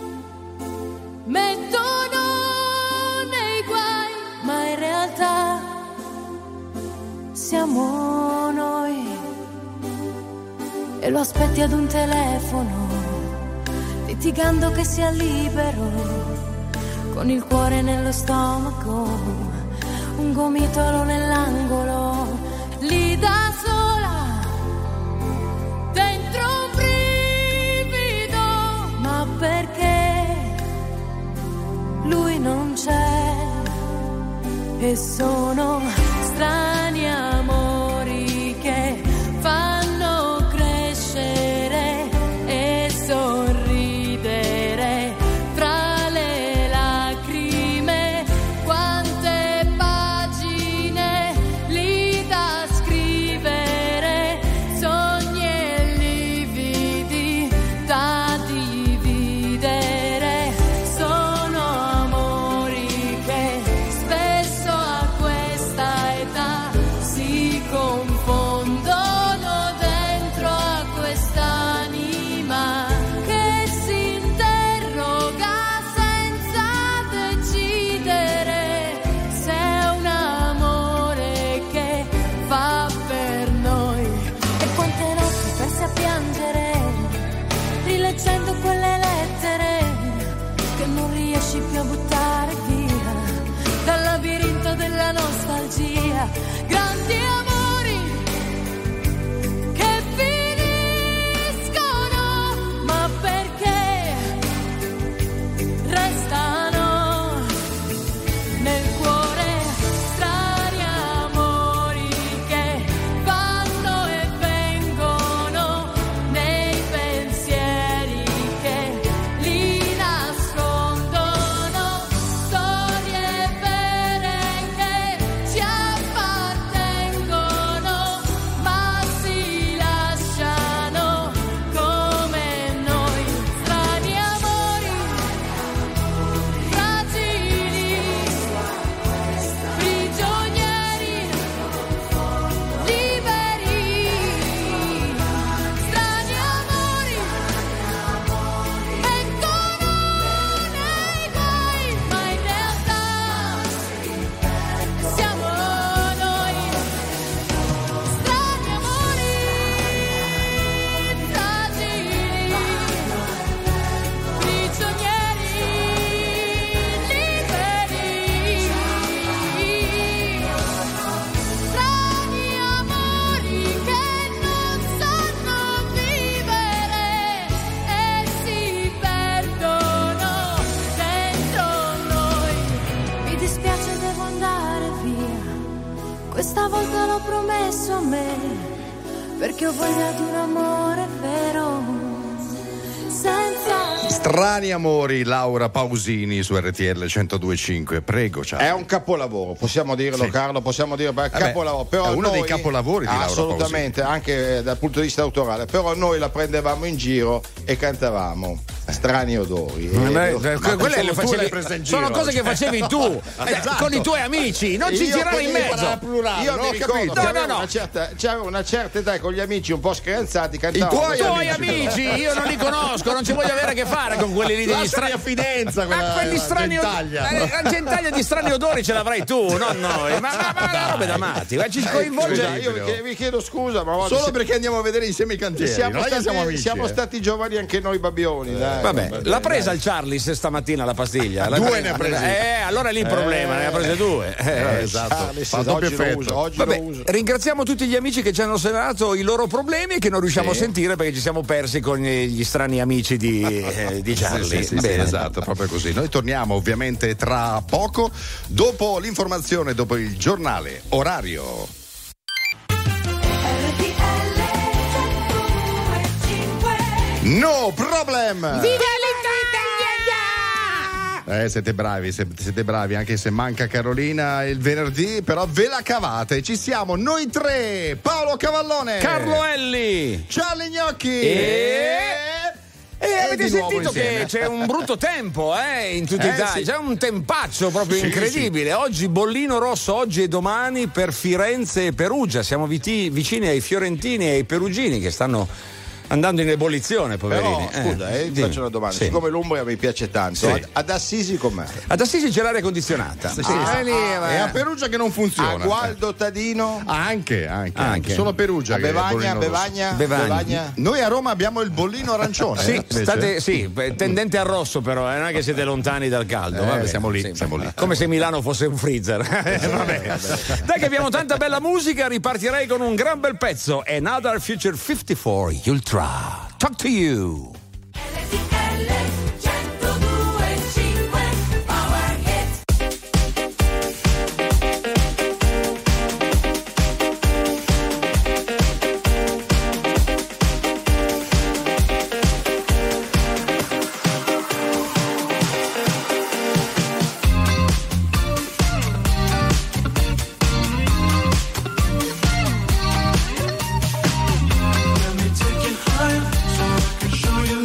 mettono nei guai, ma in realtà siamo noi. E lo aspetti ad un telefono, litigando che sia libero, con il cuore nello stomaco, un gomitolo nell'angolo, lì da sola, dentro un brivido, ma perché lui non c'è, e sono strani amori che fanno crescere e sorridere. Più a buttare via dal labirinto della nostalgia, grandi amori che finiscono, ma perché restano nel cuore. Strani amori che vanno e vengono nei pensieri che li nascondono. Questa volta l'ho promesso a me, perché ho voglia di un amore vero, senza Strani amori, Laura Pausini su R T L centodue e cinque. Prego, ciao. È un capolavoro, possiamo dirlo, sì. Carlo, possiamo dire per Vabbè, capolavoro. Però è uno noi, dei capolavori di Laura assolutamente, Pausini. Anche dal punto di vista autorale. Però noi la prendevamo in giro e cantavamo Strani odori. Beh, e beh, quelle le facevi, sono cose che facevi tu esatto. con i tuoi amici, non ci girare in mezzo. Plurale, io mi ricordo che no, no, no. Una certa, c'avevo una certa età con gli amici un po' scherzati, cantavamo. I tuoi, tuoi amici, amici io non li conosco, non ci voglio avere a che fare con quelli lì degli strani. Fidenza, quella, ma quelli strani gentaglia. Od- la gentaglia di strani odori ce l'avrai tu, non noi. Ma, ma, ma la roba da matti, ma ci coinvolge. Io vi, vi chiedo scusa, ma solo se... perché andiamo a vedere insieme i cantieri. Siamo, stati, siamo, amici, siamo eh. stati giovani anche noi babbioni. Dai, vabbè, vabbè, l'ha presa il Charles stamattina la pastiglia. La due pre- ne ha presi. Eh, allora è lì il problema, eh, ne ha prese due. Eh, eh, esatto. Fa doppio effetto. Oggi vabbè, lo uso. ringraziamo tutti gli amici che ci hanno segnalato i loro problemi e che non riusciamo sì. a sentire perché ci siamo persi con gli strani amici di, eh, di Charlie. Sì, sì, sì, sì, esatto, proprio così. Noi torniamo ovviamente tra poco, dopo l'informazione, dopo il giornale orario. No problem! Viva Eh, siete bravi, siete bravi, anche se manca Carolina il venerdì, però ve la cavate. Ci siamo noi tre: Paolo Cavallone, Carlo Elli, Charlie Gnocchi e... E, e avete sentito che insieme. c'è un brutto tempo eh, in tutta Eh, Italia, sì. c'è un tempaccio proprio Sì, incredibile. sì. Oggi bollino rosso, oggi e domani per Firenze e Perugia. Siamo viti- vicini ai fiorentini e ai perugini che stanno andando in ebollizione, poverini. Però, scusa, eh, ti faccio una domanda. Sì. Siccome l'Umbria mi piace tanto, Sì. ad, ad Assisi com'è? Ad Assisi c'è l'aria condizionata. Sì, Ah, ah, lì, e a Perugia che non funziona. A Gualdo Tadino? Anche, anche, Anche. Solo Perugia. A che è il Bevagna, bollino rosso. Bevagna, Bevagna. Bevagna? Noi a Roma abbiamo il bollino arancione. Sì, invece. state, sì, tendente al rosso però, eh, non è che siete lontani dal caldo. Eh, Vabbè, siamo lì, sì, siamo lì. Come se Milano fosse un freezer. Vabbè. Dai che abbiamo tanta bella musica, ripartirei con un gran bel pezzo. Another Future cinquantaquattro Ultra. Talk to you. Show you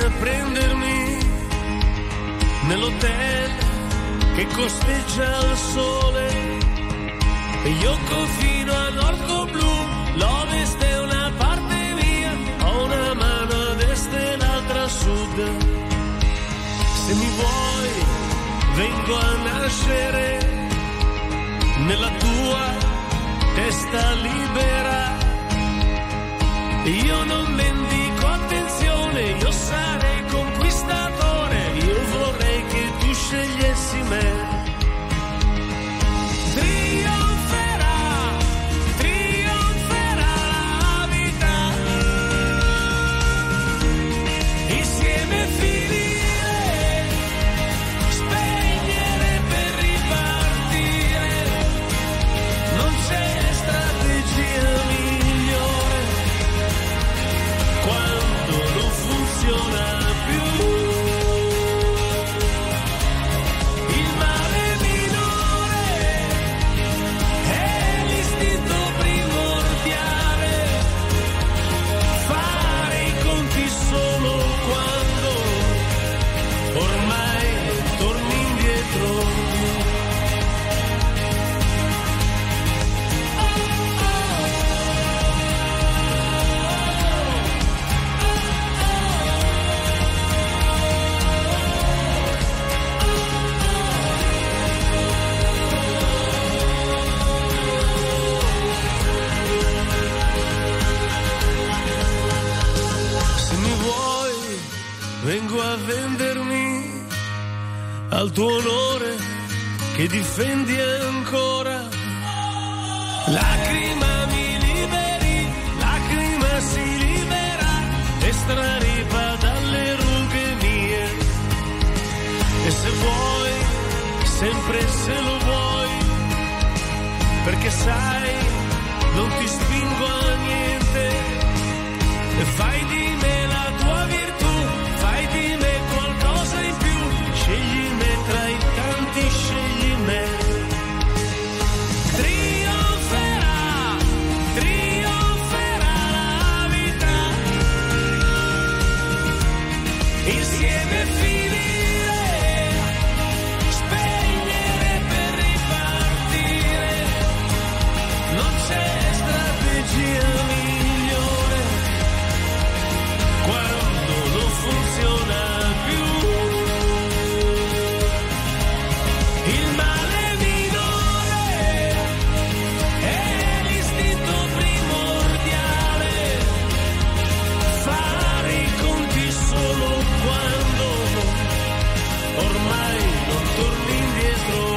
a prendermi nell'hotel che costeggia il sole e io confino a nord con blu, l'ovest è una parte mia, ho una mano a destra e l'altra a sud. Se mi vuoi vengo a nascere nella tua testa libera, io non mendico attenzione, io sarei conquistatore, io vorrei che tu scegliessi me. Trionferà, trionferà la vita, insieme finire, spegnere per ripartire, non c'è strategia migliore quando non funziona più. Il male minore è l'istinto primordiale, fare i conti solo quando ormai non torni indietro più. Se mi vuoi, vengo a vendermi al tuo onore che difendi ancora. Lacrima mi liberi, lacrima si libera, e straripa dalle rughe mie. E se vuoi, sempre se lo vuoi, perché sai, non ti spingo a niente, e fai di me la tua virtù, fai di me qualcosa in più, scegli me tra i tanti, scegli me. Trionferà, trionferà la vita, insieme finire, spegnere per ripartire, non c'è strategia migliore quando non funziona più. Il male minore è l'istinto primordiale, fare i conti solo quando ormai non torni indietro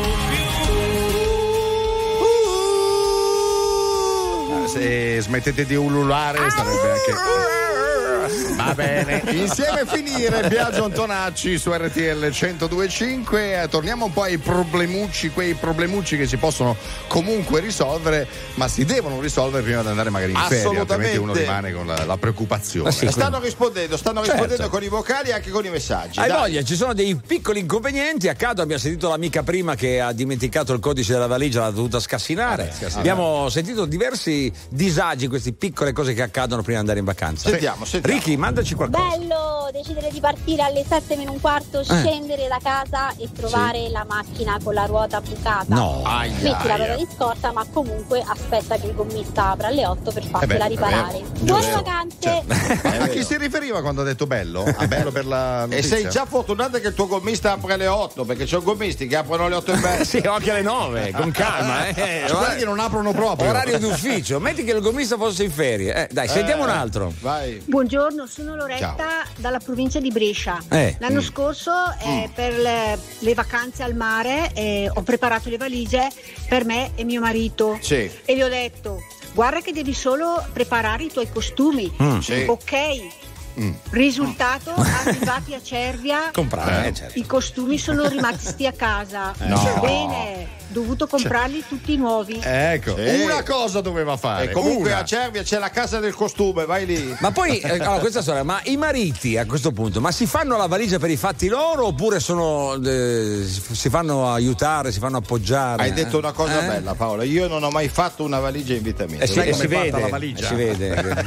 più. Se smettete di ululare sarebbe anche... Va bene, insieme finire Biagio Antonacci su R T L centodue e cinque. Eh, torniamo un po' ai problemucci, quei problemucci che si possono comunque risolvere, ma si devono risolvere prima di andare magari in ferie, altrimenti uno rimane con la, la preoccupazione. Sì, stanno rispondendo, stanno certo. rispondendo con i vocali e anche con i messaggi. Hai Dai. voglia, ci sono dei piccoli inconvenienti. Accaduto, abbiamo sentito l'amica prima che ha dimenticato il codice della valigia, l'ha dovuta scassinare. Ah, beh, abbiamo sentito diversi disagi, queste piccole cose che accadono prima di andare in vacanza. Sentiamo, sentiamo. Ricky, mandaci qualcosa. Bello decidere di partire alle sette meno un quarto, Eh. scendere da casa e trovare la macchina con la ruota bucata. No. Metti Aia, la aia. ruota di scorta, ma comunque aspetta che il gommista apra alle otto per Eh fartela beh, riparare. eh, Buone giusto. vacanze! Ma a chi si riferiva quando ha detto bello? A bello per la E notizia? sei già fortunato che il tuo gommista apre alle otto, perché c'è gommisti che aprono alle otto e mezza. Sì, o anche alle nove, con calma. Eh. Cioè, quelli che non aprono proprio. Orario d'ufficio. Metti che il gommista fosse in ferie. Eh, dai, sentiamo un altro. Vai. Buongiorno, sono Loretta Ciao. dalla provincia di Brescia. Eh. L'anno Mm. scorso eh, Mm. per le, le vacanze al mare eh, ho preparato le valigie per me e mio marito. Sì. E gli ho detto: guarda che devi solo preparare i tuoi costumi. Mm. Sì. Ok. Mm. Risultato, arrivati a Cervia, Comprare, eh, certo. i costumi sono rimasti a casa. Eh, no. Bene, dovuto comprarli cioè. tutti nuovi. Ecco, sì. una cosa doveva fare. E comunque una. a Cervia c'è la casa del costume, vai lì. Ma poi, eh, allora, questa storia, ma i mariti a questo punto, ma si fanno la valigia per i fatti loro oppure sono eh, si fanno aiutare, si fanno appoggiare? Hai detto una cosa eh? bella, Paola. Io non ho mai fatto una valigia in vita mia. Eh si, eh si vede, la valigia? Eh si vede.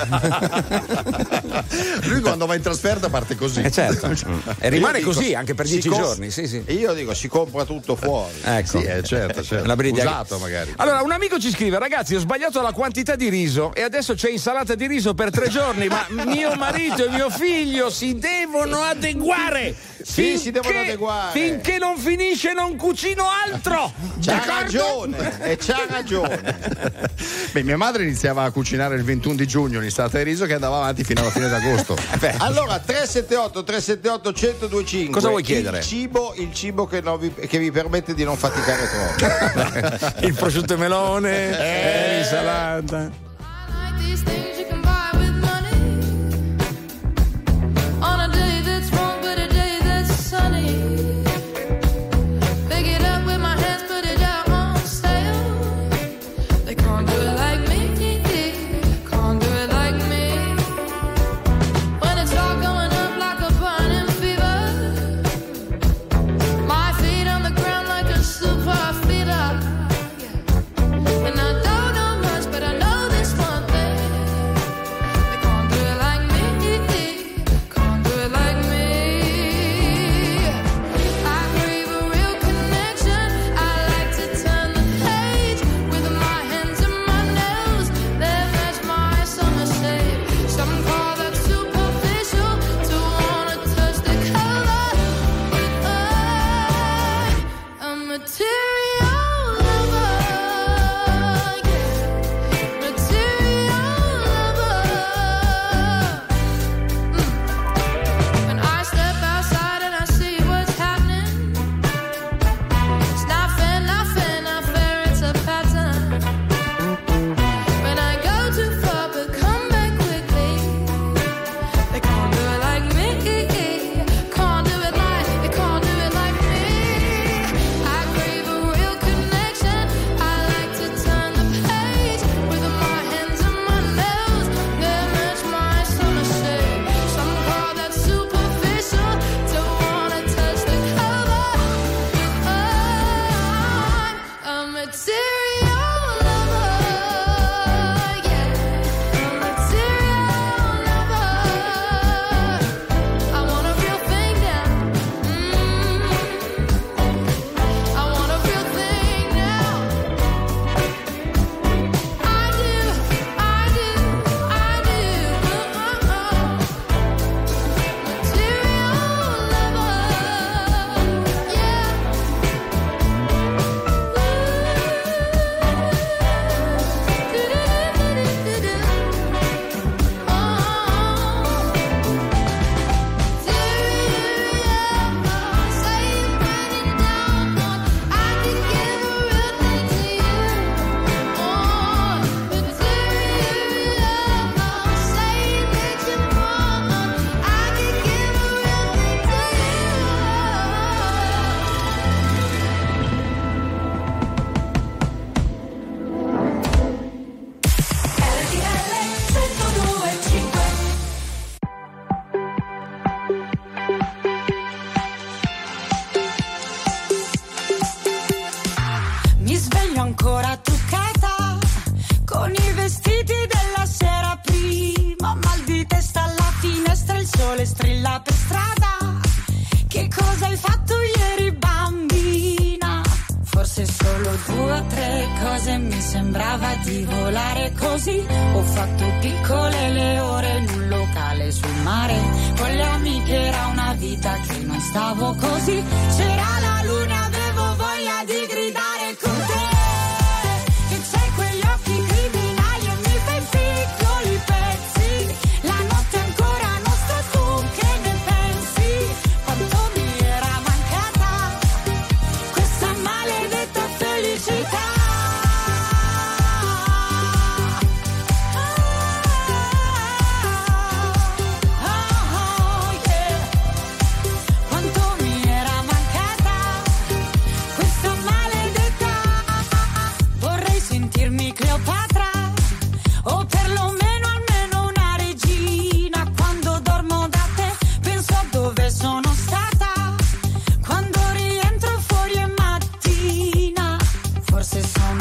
Lui quando va in trasferta parte così. Eh certo. E rimane dico, così anche per dieci comp- giorni. Sì, sì. Io dico si compra tutto fuori. Ecco. Sì, eh, certo, certo. La usato magari. Allora, un amico ci scrive: ragazzi, ho sbagliato la quantità di riso e adesso c'è insalata di riso per tre giorni, ma mio marito e mio figlio si devono adeguare. Sì, finché, si devono adeguare. Finché non finisce non cucino altro. C'ha ragione, e c'ha ragione. Beh, mia madre iniziava a cucinare il ventuno di giugno l'insalata di riso che andava avanti fino alla fine d'agosto. Beh, allora tre sette otto tre sette otto uno zero due cinque. Cosa vuoi chiedere? Il cibo, il cibo che, non vi, che vi permette di non faticare troppo. Il prosciutto e melone, eh, l'insalata.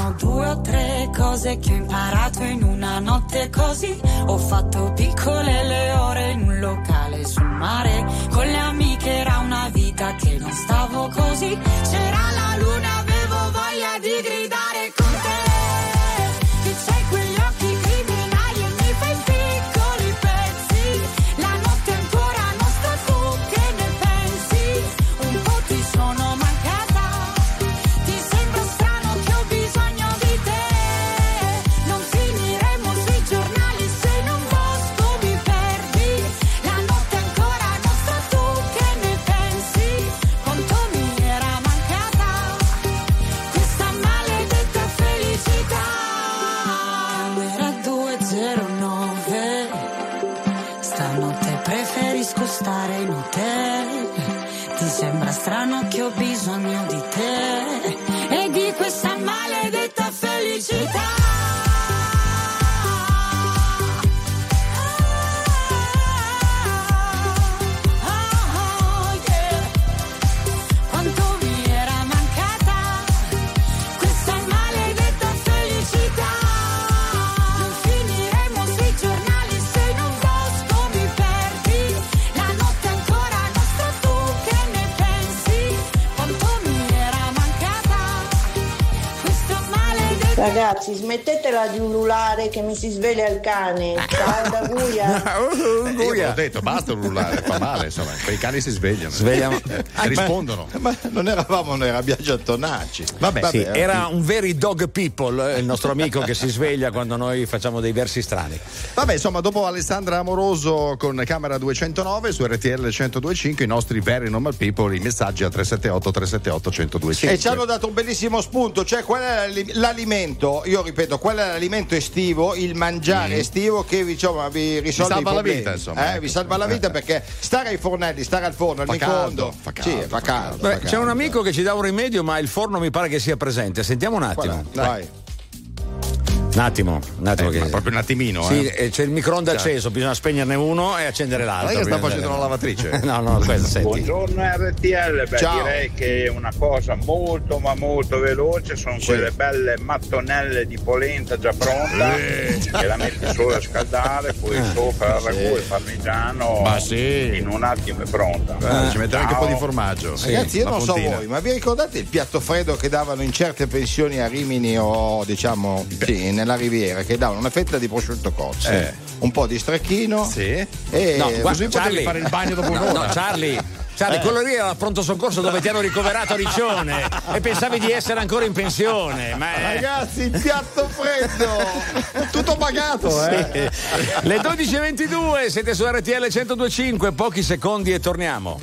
sono due o tre cose che ho imparato in una notte così. Ho fatto piccole le ore in un locale sul mare. Con le amiche era una vita che non stavo così. C'era la luna, avevo voglia di gridare con te. Che c'hai quegli occhi criminali e mi fai piccoli pezzi. La notte è ancora nostra, tu che ne pensi? Un po' ti sono mancata. Ti sembra strano che ho bisogno di te. Non finiremo sui giornali se in un bosco mi perdi. La notte è ancora nostra, tu che ne pensi? Quanto mi era mancata questa maledetta felicità. Camera due zero nove. Stanotte preferisco stare in hotel. Ti sembra strano che ho bisogno di te e di questa maledetta felicità. Quanto mi era mancata questa maledetta felicità. Non finiremo sui giornali se in un bosco mi perdi. La notte è ancora nostra, tu che ne pensi? Quanto mi era mancata questa maledetta. Ragazzi, smettetela di ululare che mi si sveglia il cane. Ciao da Guia. Eh, io ho detto basta urlare, fa male, insomma, quei cani si svegliano. Svegliamo. Eh, rispondono. Ma, ma non eravamo noi arrabbiati tonaci. Vabbè, Vabbè, sì, eh. era un very dog people, eh, il nostro amico che si sveglia quando noi facciamo dei versi strani. Vabbè, insomma, dopo Alessandra Amoroso con Camera duecentonove su R T L centodue e cinque, i nostri very normal people, i messaggi a tre sette otto tre sette otto uno zero due cinque. E ci hanno dato un bellissimo spunto, cioè qual è l'ali- l'alimento, io ripeto, qual è l'alimento estivo, il mangiare Mm. estivo che diciamo vi risolve salva i la problemi. vita, insomma, Eh, ecco. vi salva la vita perché stare ai fornelli, stare al forno, al Fa microonde, caldo, fa caldo, sì, fa fa caldo. Beh, fa c'è caldo. un amico che ci dà un rimedio, ma il forno mi pare che sia presente. Sentiamo un attimo. Vai. Un attimo, un attimo Eh, che... ma proprio un attimino, Sì, eh. eh, c'è il microonde Certo. acceso, bisogna spegnerne uno e accendere l'altro. Non è che sta Bisogna- facendo una lavatrice. No, no, questo senti. Buongiorno R T L, beh, Ciao. direi che una cosa molto ma molto veloce sono Sì. quelle belle mattonelle di polenta già pronta che la metti solo a scaldare, poi sopra il ragù e parmigiano, Ma sì. in un attimo è pronta. Eh, ci metterà anche un po' di Ciao. formaggio. Ragazzi, io La non so fontina. voi, ma vi ricordate il piatto freddo che davano in certe pensioni a Rimini o diciamo sì, nella Riviera, che davano una fetta di prosciutto cozzo, Eh. un po' di stracchino Sì. e No, guarda, Così potevi Charlie. fare il bagno dopo No, un'ora. no, Charlie. Charlie, quello lì era al pronto soccorso dove ti hanno ricoverato a Riccione e pensavi di essere ancora in pensione. Ma è- ragazzi, il piatto freddo Tutto pagato, eh. Sì. Le dodici e ventidue, siete su R T L centodue e cinque, pochi secondi e torniamo.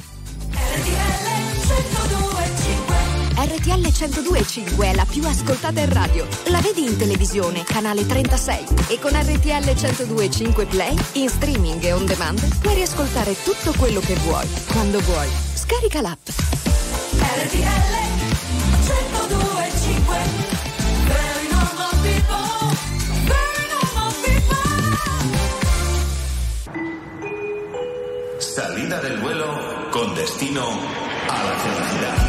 R T L centodue e cinque è la più ascoltata in radio. La vedi in televisione, canale trentasei. E con R T L centodue e cinque Play, in streaming e on demand, puoi riascoltare tutto quello che vuoi, quando vuoi. Scarica l'app. R T L centodue e cinque. Very normal people. Very normal people. Salida del vuelo con destino a la felicidad.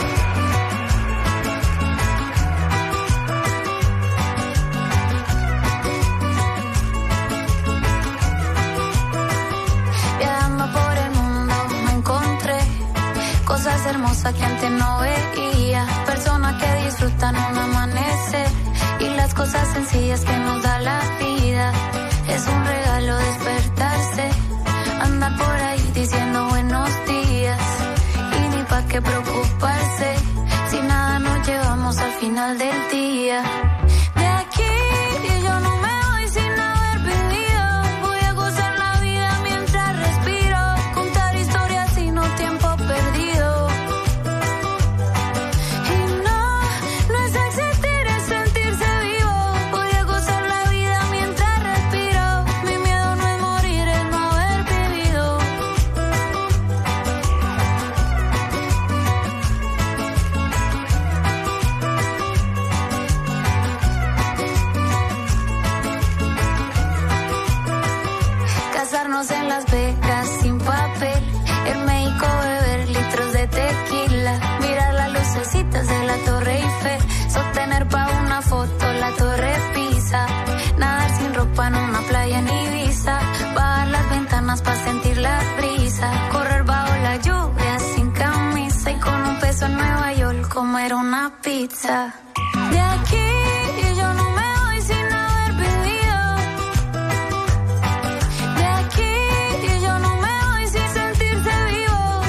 Viajando por el mundo me encontré cosas hermosas que antes no veía, personas que disfrutan un amanecer y las cosas sencillas que nos da la vida. Es un regalo despertarse, andar por ahí diciendo buenos días y ni pa' qué preocuparse si nada nos llevamos al final del día. De aquí yo no me voy sin haber vivido, voy a gozar la vida mientras respiro, contar historias y no tiempo perdido. Y no, no es existir, es sentirse vivo, voy a gozar la vida mientras respiro, mi miedo no es morir, es no haber vivido. pizza. De aquí yo no me voy sin haber vivido. De aquí yo no me voy sin sentirse vivo.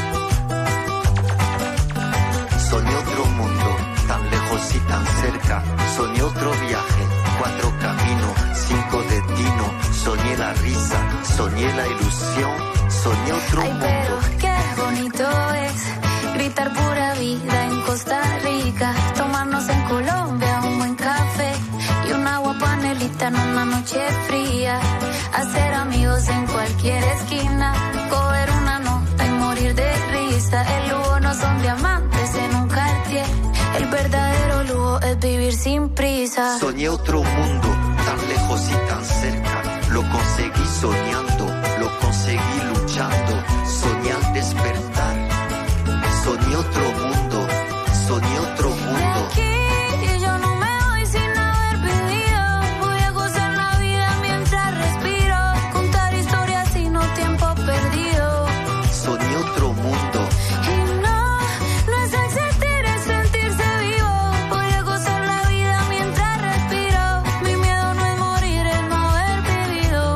Soñé otro mundo, tan lejos y tan cerca. Soñé otro viaje, cuatro caminos, cinco destinos. Soñé la risa, soñé la ilusión, soñé otro Ay, mundo. pero qué bonito es gritar pura vida en Costa Rica, tomarnos en Colombia un buen café y un agua panelita en una noche fría, hacer amigos en cualquier esquina, coger una nota y morir de risa. El lujo no son diamantes en un Cartier, el verdadero lujo es vivir sin prisa. Soñé otro mundo, tan lejos y tan cerca. Lo conseguí soñando, lo conseguí luchando. Soñé al despertar. Soñé otro mundo, soñé otro mundo. De aquí yo no me voy sin haber vivido. Voy a gozar la vida mientras respiro, contar historias y no tiempo perdido. Soñé otro mundo. Y no, no es existir, es sentirse vivo. Voy a gozar la vida mientras respiro. Mi miedo no es morir, es no haber vivido.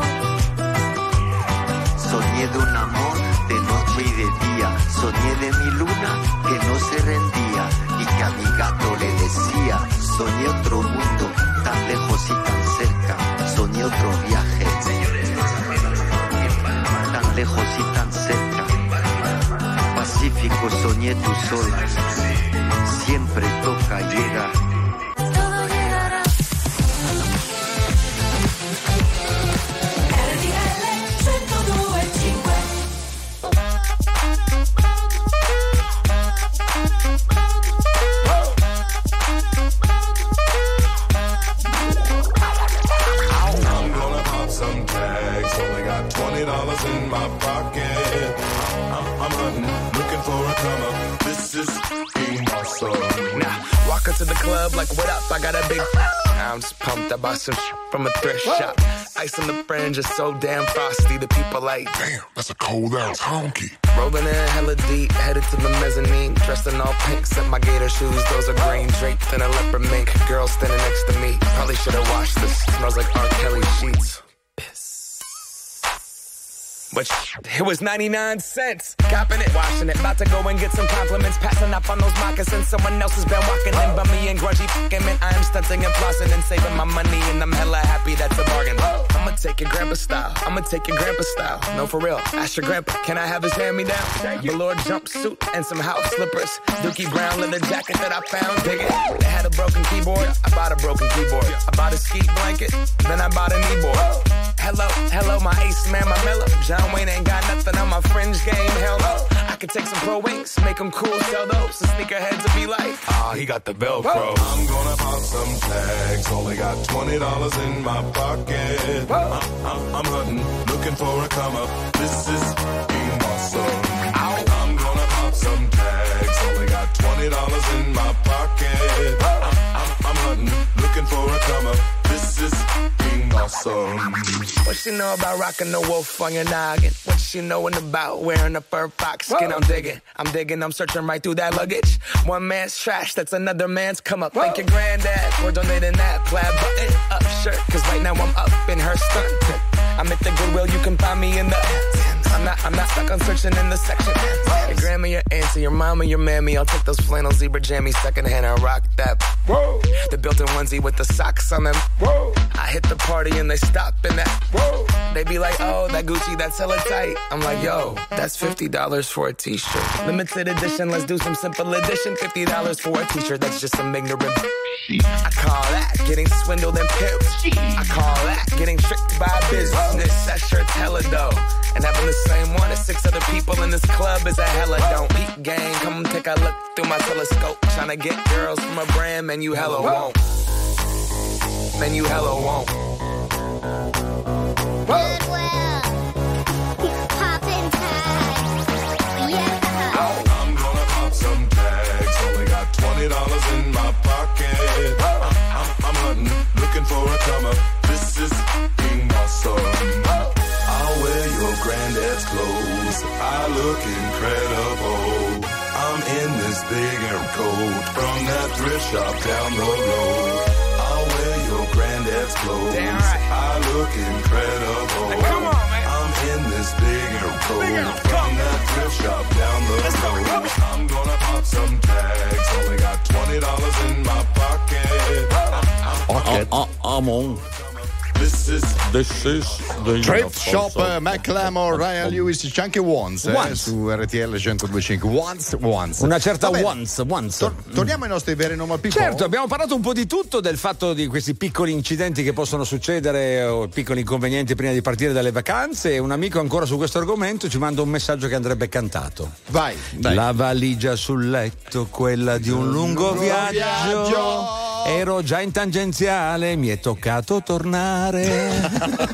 Soñé de un amor de noche y de día. Soñé de mi luna que no se rendía y que a mi gato le decía. Soñé otro mundo, tan lejos y tan cerca. Soñé otro viaje, tan lejos y tan cerca. Pacífico, soñé tus olas. Siempre toca llegar. Todo llegará. I'm gonna pop some tags. Only got twenty dollars in my pocket. I'm, I'm hunting, looking for a come up. This is being awesome. Nah, walk into the club like, what up? I got a big. I'm just pumped. I bought some from a thrift shop. Ice on the fringe is so damn frosty. The people like, damn, that's a cold ass honky. Rolling in hella deep, headed to the mezzanine. Dressed in all pink, set my gator shoes. Those are green draped in a leopard mink. Girl standing next to me. Probably should have washed this. Smells like R. Kelly sheets. But it was ninety-nine cents. Copping it, washing it. About to go and get some compliments. Passing up on those moccasins. Someone else has been walking in. Bummy and grungy fucking man. I am stunting and flossing and saving my money. And I'm hella happy that's a bargain. I'ma take your grandpa style. I'ma take your grandpa style. No, for real. Ask your grandpa. Can I have his hand-me-down? Velour jumpsuit and some house slippers. Dookie brown leather jacket that I found. Dig it. They had a broken keyboard. I bought a broken keyboard. I bought a ski blanket. Then I bought a kneeboard. Hello, hello, my ace man, my mellow. John Wayne ain't got nothing on my fringe game, hell no. I could take some pro wings, make them cool, sell those. The sneakerheads will be like, ah, oh, he got the Velcro. I'm gonna pop some tags. Only got twenty dollars in my pocket. I'm, I'm, I'm hunting, looking for a come up. This is being awesome. I'm gonna pop some tags. Only got twenty dollars in my pocket. I'm, I'm, I'm hunting, looking for a come up. This is being awesome. What she know about rocking the wolf on your noggin? What she knowin' about wearing a fur fox skin? I'm digging, I'm digging, I'm searching right through that luggage. One man's trash, that's another man's come up. Thank your granddad for donating that plaid button up shirt. Cause right now I'm up in her skirt. I'm at the Goodwill, you can find me in the I'm not, I'm not stuck on searching in the section. Your grandma, your auntie, your mama, your mammy. I'll take those flannel zebra jammies secondhand and rock that. Whoa. The built-in onesie with the socks on them. Whoa. I hit the party and they stop in that. Whoa. They be like, oh, that Gucci, that's hella tight. I'm like, yo, that's fifty dollars for a t-shirt. Limited edition, let's do some simple edition. fifty dollars for a t-shirt, that's just some ignorant. I call that getting swindled and pimped. I call that getting tricked by business. That shirt's hella dope. And having the same one as six other people in this club is a hella don't. Peak gang, come take a look through my telescope. Tryna get girls from a brand, man, you hella won't. Man, you hella won't. Goodwill. Poppin' tags. Yeah. I'm gonna pop some tags. Only got twenty dollars in my pocket. I'm, I'm, I'm hunting, looking for a come up. This is being awesome. I'll wear your granddad's clothes. I look incredible. I'm in this big air coat from that thrift shop down the road. I'll wear your granddad's clothes. Damn right. I look incredible. Hey, come on, man. I'm in this big air coat from that thrift shop down the Let's go, road. come I'm gonna pop some tags. Only got twenty dollars in my pocket. Pocket. Oh, oh, oh, This is This is the Thrift Shop, uh, Macklemore, Ryan Lewis, c'è anche Once, eh, Once. su R T L centodue e cinque. Once, Once. Una certa Va bene. once, once. Tor- torniamo ai nostri veri nomi people. Certo, abbiamo parlato un po' di tutto, del fatto di questi piccoli incidenti che possono succedere o piccoli inconvenienti prima di partire dalle vacanze, e un amico ancora su questo argomento ci manda un messaggio che andrebbe cantato. Vai, dai. La valigia sul letto, quella di un lungo, lungo viaggio. viaggio. Ero già in tangenziale, mi è toccato tornare.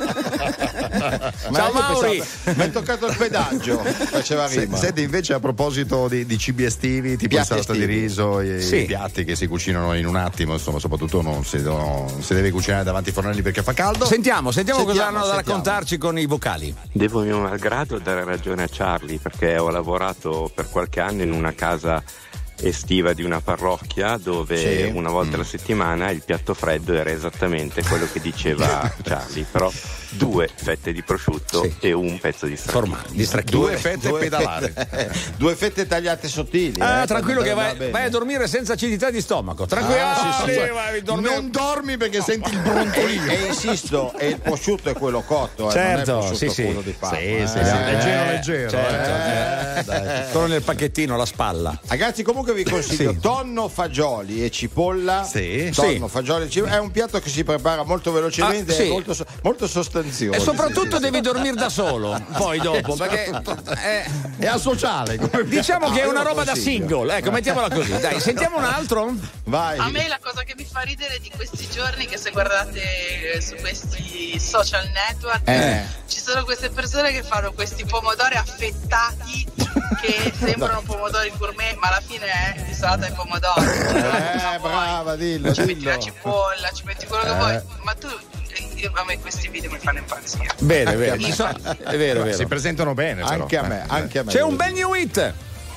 Ma Ciao io Mauri. pensavo- mi è toccato il pedaggio. Faceva Se- rima. Senti, invece, a proposito di, di cibi estivi, tipo Piatti insalata di estivi. riso, i, Sì. i piatti che si cucinano in un attimo, insomma, soprattutto non si, non si deve cucinare davanti ai fornelli perché fa caldo. Sentiamo, sentiamo, cosa Sentiamo, hanno da sentiamo. raccontarci con i vocali. Devo mio malgrado dare ragione a Charlie, perché ho lavorato per qualche anno in una casa estiva di una parrocchia dove Sì. una volta alla settimana il piatto freddo era esattamente quello che diceva Charlie, però due fette di prosciutto Sì. e un pezzo di stracchino. Formale, di stracchino. Due fette pedalare. fette, due fette tagliate sottili. Ah, eh, tranquillo che va vai, bene. vai a dormire senza acidità di stomaco. Tranquillo, Ah, sì, sì, sì, sì. vai a dormire. Non dormi perché senti il E, brontolino. e insisto, e il prosciutto è quello cotto, eh, Certo, non è il prosciutto sì, sì. puro di Parma. Sì, eh. sì, sì, Eh, leggero, leggero. certo, eh. eh, dai, solo nel pacchettino, la spalla. Ragazzi, comunque vi consiglio Sì. tonno, fagioli e cipolla. Sì. Tonno, Sì. fagioli e cipolla. È un piatto che si prepara molto velocemente Ah, sì. e molto, so- molto sostanzioso. E soprattutto Sì, sì, devi sì. dormire da solo, poi dopo, perché eh, È asociale. come diciamo No, che è io una lo roba da consiglio. single, ecco, mettiamola così. Dai, sentiamo un altro. Vai. A me la cosa che mi fa ridere di questi giorni, che se guardate eh, su questi social network, Eh. ci sono queste persone che fanno questi pomodori affettati che sembrano pomodori gourmet, ma alla fine è insalata di pomodoro. Eh, brava, dillo, Ci metti dillo. la cipolla, ci metti quello che Eh. vuoi, ma tu, io- a me questi video mi fanno impazzire. Bene, Anche bene. a me. Ci sono- È vero, è vero. Si presentano bene, però. Anche a me, Eh. anche a me. C'è un bel new hit.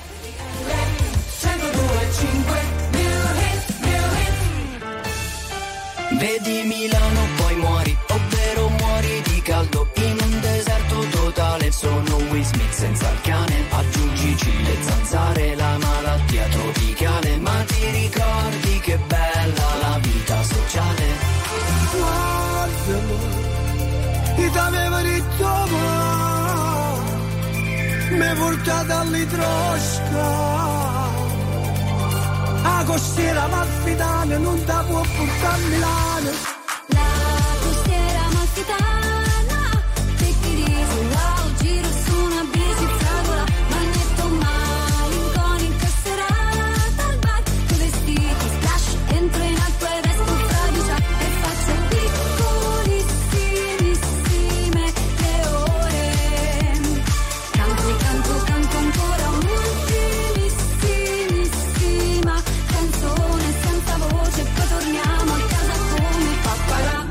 Vedi Milano poi muori, ovvero muori di caldo in un deserto totale. Sono Will Smith senza il cane, aggiungici le zanzare, la malattia tropicale. Ma ti ricordi che bella la vita sociale? Guardalo, ti t'aveva detto ma mi portata all'itrosca. La costiera malfitana non ta può portare a Milano. La costiera amalfitana, take it easy, wow, giro su una bici, fragola, magnetto malinconico, serata al bar, con vestiti splash, entro in acqua e resto fradicia e faccio piccolissimissime le ore. Canto, canto, canto ancora un'ultimissimissima canzone senza voce, poi torniamo a casa come papparà.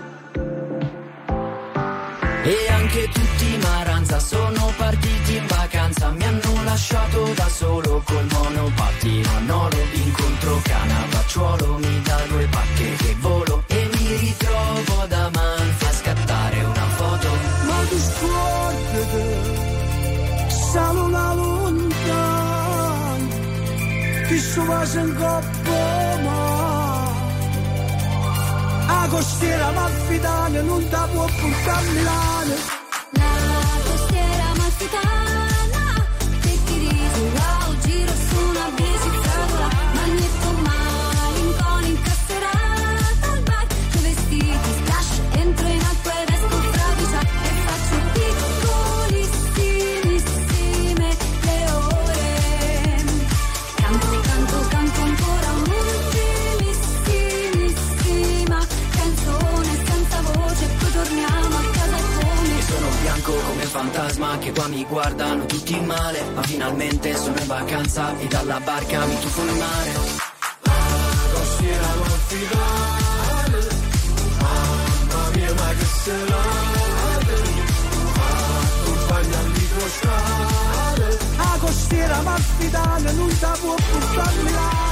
E anche tutti Maranza sono partiti in vacanza, mi hanno lasciato da solo col monopattino a Nolo. Incontro Canavacciuolo, mi dà due pacche che volo e mi ritrovo ad Amalfi a scattare una foto. Ma tu scordate, salo la lontana, chi so va in coppa ma la costiera malfitana non ta può portare a Milano. La costiera amalfitana, take it easy, wow, giro su una bici, fragola, magnetto malinconico, serata al bar, con vestiti splash, entro in acqua e resto fradicia e faccio piccolissimissime le ore. Canto, canto, canto ancora un'ultimissimissima canzone senza voce, poi torniamo a casa come. Sono bianco come fantasma che qua mi guardano tutti male, ma finalmente sono in vacanza e dalla barca mi tuffo nel mare. Costiera malfitana, mamma mia ma che serate, accompagna all'itroscale. La costiera malfitana non ta può portare a Milano.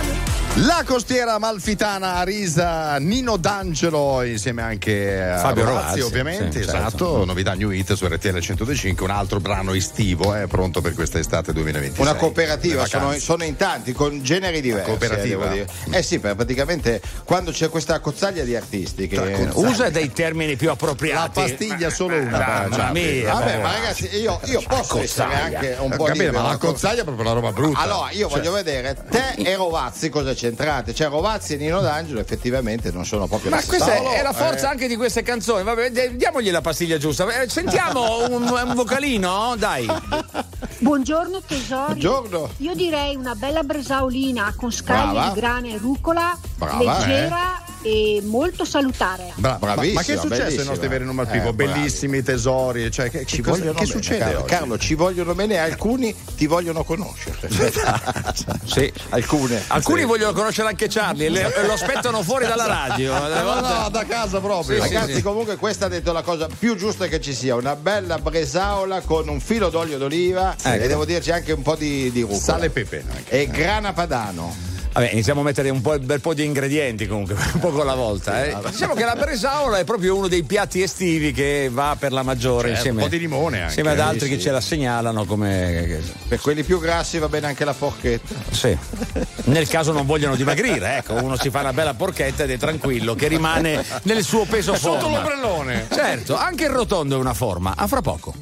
La costiera amalfitana Arisa, Nino D'Angelo insieme anche a Fabio Rovazzi, Rovazzi, ovviamente, sì, esatto. certo. Novità New Hit su R T L centodue e cinque, un altro brano estivo, eh, pronto per questa estate duemilaventisei. Una cooperativa, Le sono, vacanze. sono in tanti, con generi diversi. Cooperativa. Eh, devo dire. Eh sì, per praticamente quando c'è questa cozzaglia di artisti che Cozzaglia. Usa dei termini più appropriati. La pastiglia solo una. Ah, mamma mia, Vabbè, eh. ma ragazzi, io, io posso essere anche un po' Capire, libero. ma la cozzaglia è proprio una roba brutta. Allora, io Cioè, voglio vedere te e Rovazzi cosa c'entrate. Cioè, Rovazzi e Nino D'Angelo effettivamente non sono proprio Ma la stessa. questa Paolo, è la forza eh, anche di queste canzoni. Vabbè, d- diamogli la pastiglia giusta. Eh, Sentiamo un, un vocalino, dai. Buongiorno tesori. Buongiorno. Io direi una bella bresaolina con scaglie Brava. di grana e rucola, Brava, leggera e molto salutare. Bra- ma, ma che è Bravissima, successo ai bellissima. nostri veri numero Eh, pivo? bravi. Bellissimi tesori, cioè, che, Ci che, cosa- vogliono che bene, succede Carlo, oggi? Carlo, ci vogliono bene, alcuni ti vogliono conoscere. Sì. Alcune. Alcuni Sì. vogliono conoscere anche Charlie e le- lo aspettano fuori dalla radio. Delle No, volte- no, da casa proprio. Sì, sì, Ragazzi, sì. comunque questa ha detto la cosa più giusta che ci sia, una bella bresaola con un filo d'olio d'oliva Ecco. e devo dirci anche un po' di, di rucola. Sale e pepe. anche. E grana padano. Vabbè, iniziamo a mettere un po' un bel po' di ingredienti comunque, un poco alla volta. Eh. Diciamo che la bresaola è proprio uno dei piatti estivi che va per la maggiore, Certo, insieme, un po' di limone anche. insieme ad altri Sì, che sì. ce la segnalano come. Per quelli più grassi va bene anche la porchetta. Sì. Nel caso non vogliono dimagrire, ecco, uno si fa una bella porchetta ed è tranquillo, che rimane nel suo peso Sotto forma. l'ombrellone. Certo, anche il rotondo è una forma. A fra poco.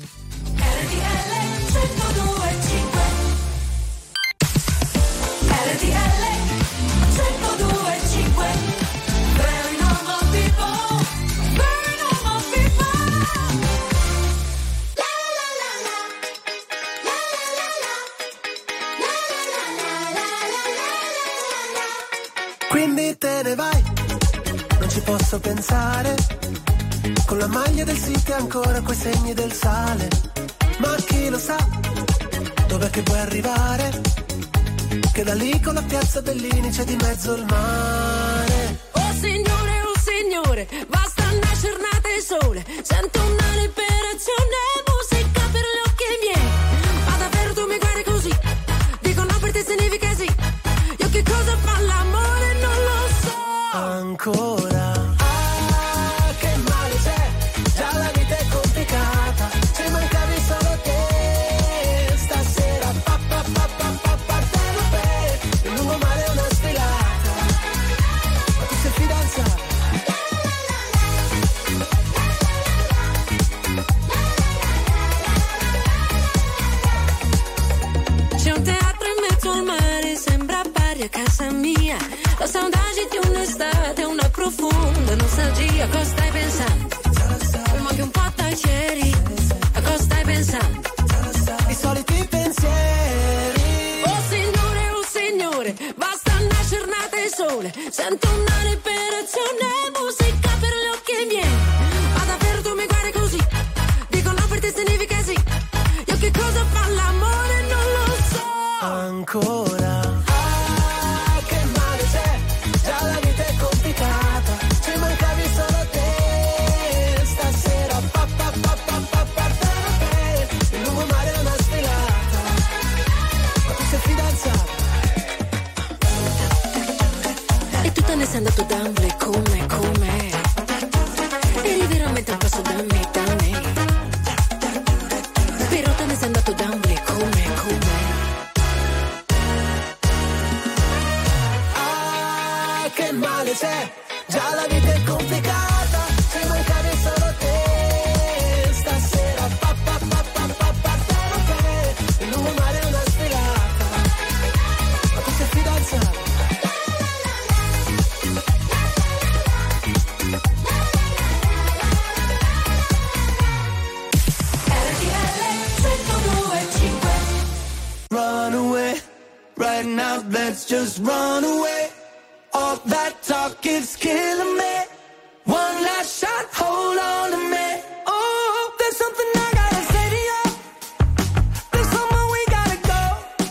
Quindi te ne vai, non ci posso pensare. Con la maglia del City ancora quei segni del sale. Ma chi lo sa, dov'è che puoi arrivare? Che da lì con la piazza Bellini c'è di mezzo il mare. Oh signore, oh signore, basta una giornata di sole. Sento una liberazione, musica per gli occhi miei. Ma davvero tu mi guardi così? Dico no per te significa sì. Io che cosa fa l'amore non lo so. Ancora. Ah, che male c'è, già la vita è complicata. Ci mancavi solo te. Stasera pa pa pa pa pa parterò per il lungomare è una sfilata. Ma tu sei fidanzata? C'è un teatro in mezzo al mare, sembra pari a casa mia. La saudade di un'estate, una profonda nostalgia. A cosa stai pensando? Fermo anche un po' ieri. A cosa stai pensando? I soliti pensieri. Oh signore, oh signore, basta una giornata di sole. Sento una liberazione, musica per gli occhi miei. Ma davvero tu mi guardi così? Dico no per te significa sì. Io che cosa fa l'amore non lo so. Ancora. Ah, che male c'è, già la vita è complicata. Ci mancavi solo te. Stasera pa pa pa pa pa parterò per il lungomare è una sfilata. Ma tu sei fidanzata? E tu te ne sei andato da me, come, come. Eri veramente un passo da me, da me. Però te ne sei andato da me, come, come. Ah, che male c'è, già la vita è complicata. Ci mancavi solo te. Stasera pa pa pa pa pa parterò per il lungomare è una sfilata. Ma tu sei fidanzata? Run away, right now let's just run away. All that talk is killing me. One last shot, hold on to me. Oh, there's something I gotta say to you. There's somewhere we gotta go.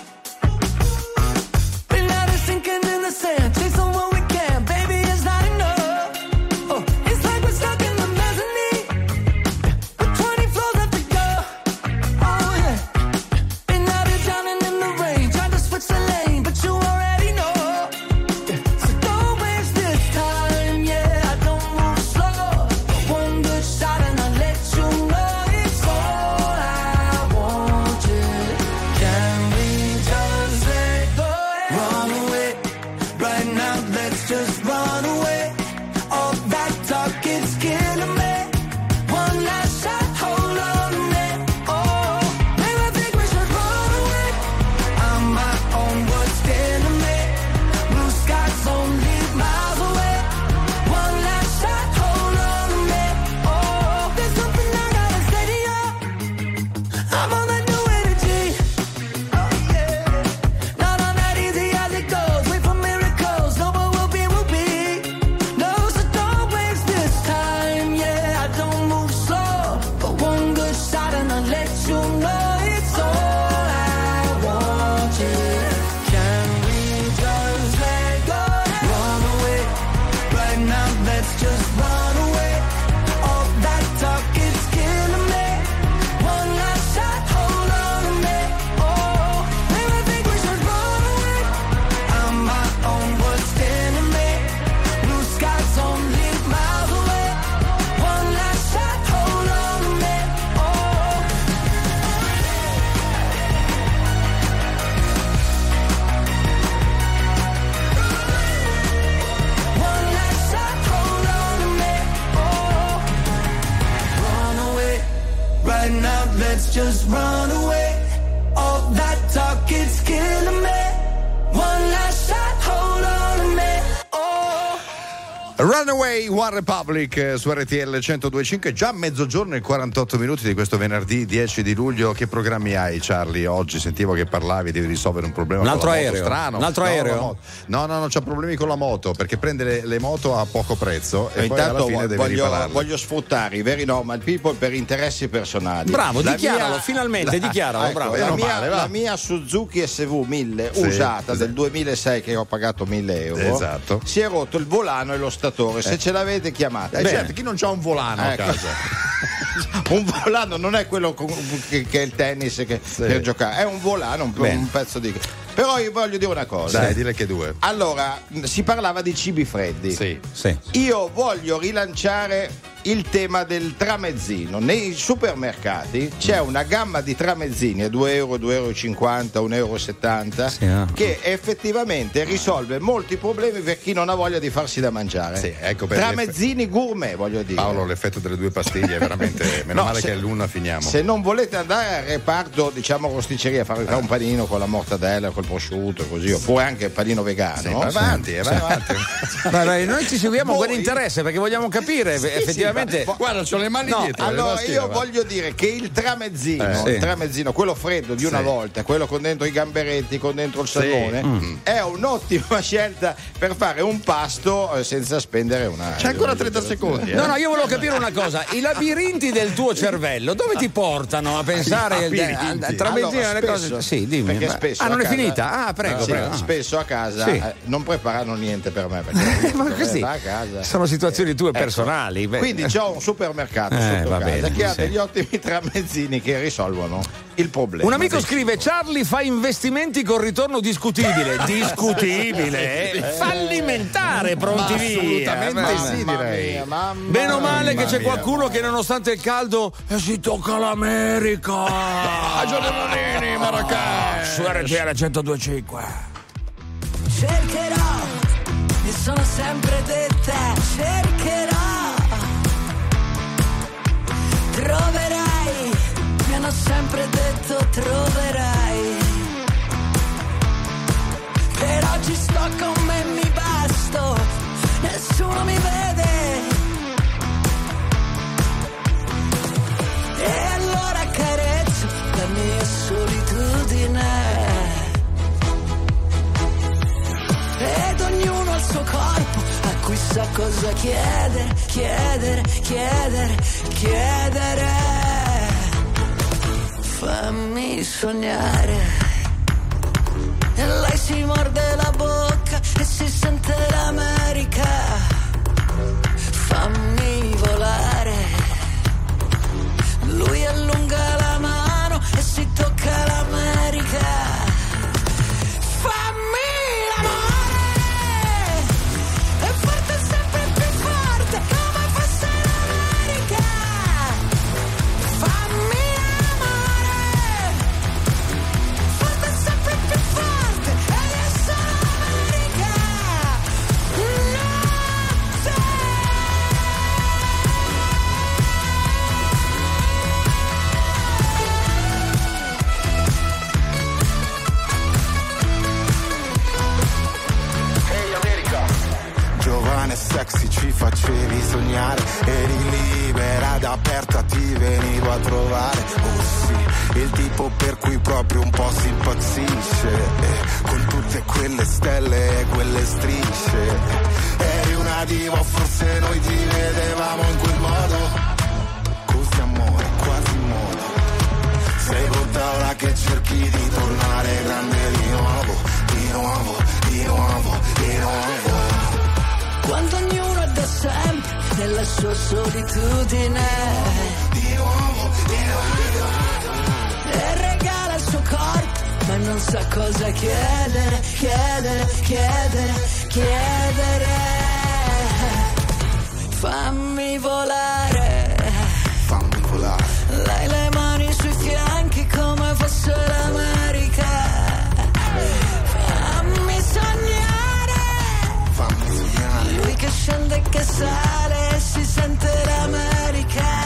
We're not sinking in the sand, chasing what we can. Baby, it's not enough. Oh, it's like we're stuck in the mezzanine with twenty floors left to go. Oh yeah. And now you're drowning in the rain, trying to switch the lane, but you already know. Yeah. let's just run away. All that talk is killing me. One last shot, hold on to me. Oh, maybe I think we should run away. I'm my own worst enemy. Blue skies only miles away. One last shot, hold on to me. Oh. One last shot, hold on to me. Oh. Run away. Right now, let's just run away. All that talk is killing me. One last shot, hold on to me. Oh. Runaway One Republic eh, su R T L centodue e cinque, già mezzogiorno e quarantotto minuti di questo venerdì dieci di luglio. Che programmi hai, Charlie? Oggi sentivo che parlavi, devi risolvere un problema un altro con la moto aereo strano. un altro no, aereo no no no c'ha problemi con la moto perché prende le, le moto a poco prezzo e, E poi alla intanto fine deve voglio, ripararle. voglio sfruttare i veri normal people per interessi personali. Bravo, La dichiaralo, mia- finalmente, dichiaralo, ecco, bravo. La Meno mia, male, va. la mia Suzuki S V mille Sì, usata sì. del duemilasei che ho pagato mille euro, Esatto. si è rotto il volano e lo statore. Se Eh. ce l'avete, chiamate. Eh, Bene. certo, chi non c'ha un volano a Ecco. casa? Un volano non è quello con- che, che è il tennis che, per giocare, è un volano, un, Bene. un pezzo di. Però io voglio dire una cosa. Dai, dile che due. Allora, si parlava di cibi freddi. Sì. Sì. Io voglio rilanciare il tema del tramezzino. Nei supermercati c'è una gamma di tramezzini a due euro, due euro e cinquanta, un euro e settanta Sì, ah. che effettivamente risolve molti problemi per chi non ha voglia di farsi da mangiare. Sì, ecco perché- tramezzini gourmet, voglio dire. Paolo, l'effetto delle due pastiglie è veramente meno No, male se- che l'una finiamo. Se non volete andare al reparto, diciamo rosticceria, fare un panino con la mortadella, col prosciutto, così, oppure anche il panino vegano. Sì, vai avanti, eh, vai avanti. Vai, vai, noi ci seguiamo Voi- con interesse perché vogliamo capire Sì, effettivamente. sì, ma- Guarda, c'ho le mani No, dietro. le allora tastiere, io va. voglio dire che il tramezzino, Eh, sì. il tramezzino, quello freddo di una Sì. volta, quello con dentro i gamberetti, con dentro il Sì. salmone, Mm. è un'ottima scelta per fare un pasto eh, senza spendere una. C'è ancora trenta secondi. Eh? No, no, io volevo capire una cosa. I labirinti del tuo cervello dove ti portano a pensare al, labirinti? al, al tramezzino Allora, alle cose? spesso- Sì, dimmi. perché Ma- spesso ah, non a è casa- finita? Ah, prego, Sì, prego. spesso a casa Sì. eh, non preparano niente per me perché Ma così va a casa. sono situazioni tue Ecco. personali. Beh. Quindi c'ho un supermercato Eh, sotto va casa bene, che ha sì. degli ottimi tramezzini che risolvono il problema. Un amico del scrive: Charlie fa investimenti con ritorno discutibile. Discutibile, eh? Fallimentare, pronti Ma via. assolutamente Eh, sì, Mamma direi. mia, mamma Bene o male che Mamma c'è mia. qualcuno che nonostante il caldo eh, si tocca l'America. Ah, Giordanini, Marrakesh. Su R T L centodue e cinque. Cercherò, mi sono sempre detta, cercherò. Troverai, mi hanno sempre detto troverai. Per oggi sto con me, mi basto, nessuno mi vede. E allora carezzo la mia solitudine. Ed ognuno al suo corpo a cui sa cosa chiedere, chiedere, chiedere, chiedere. Fammi sognare. E lei si morde la bocca e si sente l'America. Fammi volare. Lui allunga la mano e si tocca l'America. Fammi l'amore e forte sempre più forte come fosse l'America. Fammi l'amore forte sempre più forte ed è solo l'America. Giovane e sexy ci facevi sognare, eri libera ed aperta, ti venivo a trovare. Oh sì, il tipo per cui proprio un po' si impazzisce, eh, con tutte quelle stelle e quelle strisce. Eri una diva, forse noi ti vedevamo in quel modo. Così amore, quasi in modo. Sei brutta ora che cerchi di tornare grande di nuovo, di nuovo, di nuovo, di nuovo. Quando ognuno è da sempre sua solitudine. Di nuovo, di nuovo. E regala il suo corpo, ma non sa cosa chiedere, chiedere, chiedere, chiedere. Fammi volare, fammi volare. Lei le mani sui fianchi come fosse l'America. Fammi sognare, fammi sognare. Lui che scende e che sale e si sente l'America.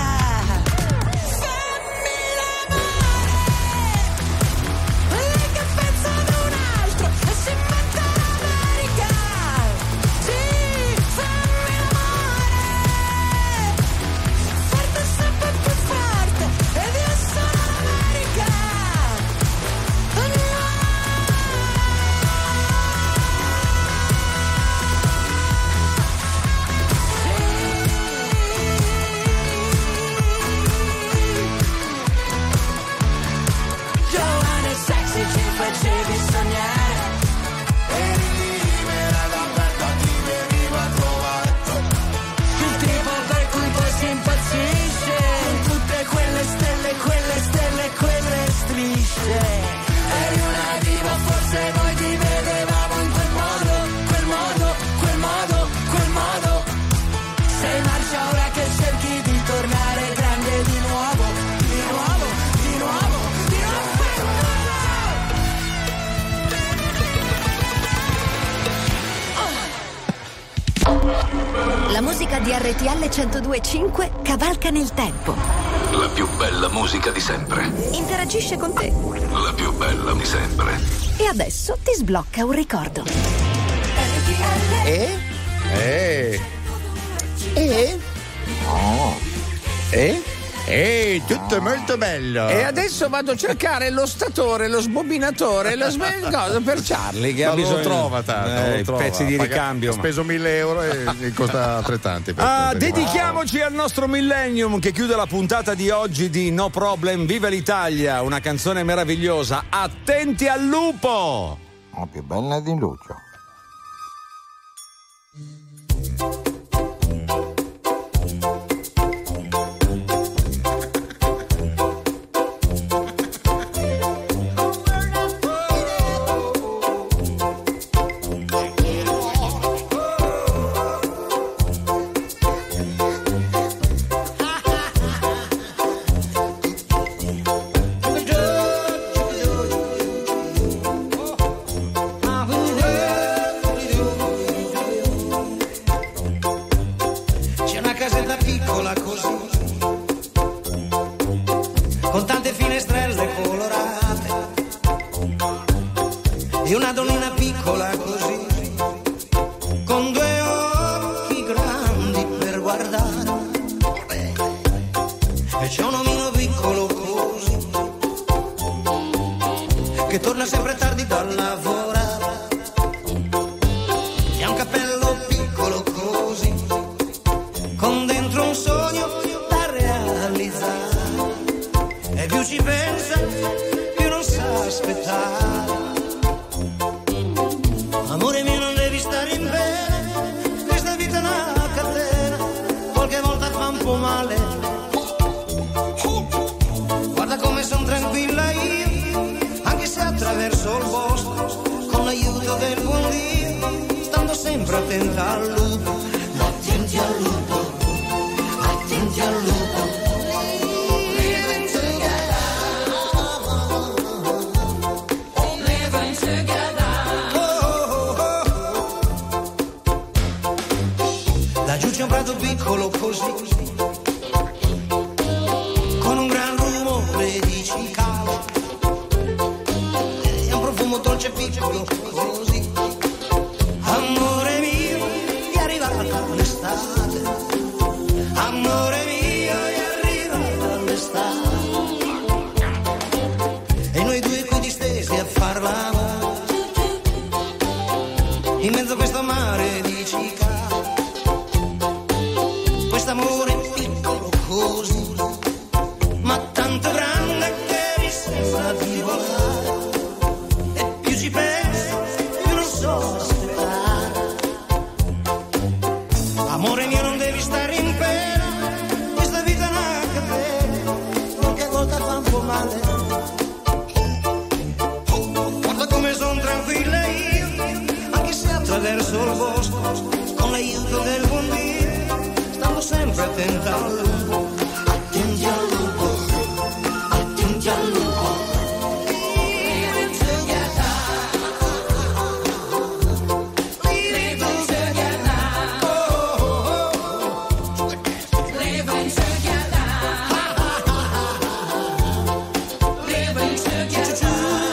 Facevi sognare, eri libera da aperta, ti venivo a trovare. Il tipo per cui poi si impazzisce, con tutte quelle stelle, quelle stelle, quelle strisce. Eri una diva, forse noi ti vedevamo in quel modo, quel modo, quel modo, quel modo. Sei marcia ora che cerchi di tornare grande di nuovo, di nuovo, di nuovo, di nuovo. La musica di R T L centodue e cinque cavalca nel tempo. La più bella musica di sempre. Interagisce con te. La più bella di sempre. E adesso ti sblocca un ricordo. E? E? E? Oh. E? E tutto molto bello. E adesso vado a cercare lo statore, lo sbobinatore, lo sve- cosa per Charlie che Ma ha bisogno. lo trova tanto, eh, lo trova. pezzi di Paga- ricambio. Ha speso mille euro e, e costa altrettanti. Ah, dedichiamoci al nostro Millennium che chiude la puntata di oggi di No Problem, Viva l'Italia, una canzone meravigliosa. Attenti al lupo! La più bella di Lucio. di una donnina piccola così, con due occhi grandi per guardare, e c'è un omino piccolo così, che torna sempre tardi da lavorare, e ha un cappello piccolo così, con dentro un sogno da realizzare, e più ci pensa più non sa aspettare. Amore mio, non devi stare in bene, questa vita è una catena, qualche volta fa un po' male. Guarda come son tranquilla io, anche se attraverso il bosco, con l'aiuto del buon Dio, stando sempre attenta al lupo. Attenti al lupo, attenti al lupo. C'è un prato piccolo così, con un gran rumore di cicale, e un profumo dolce piccolo così. Amore mio, è arrivata l'estate, amore mio, è arrivata l'estate, e noi due qui distesi a far l'amore, in mezzo a questo mare di cicale. Quest'amore piccolo così, ma tanto grande che mi sembra di volare, e più ci penso più non so aspettare. Amore mio, non devi stare in pena, sempre attenta al lupo, attenti al lupo, attenti al lupo. Living together, living together, oh, oh, oh. Living together, living together.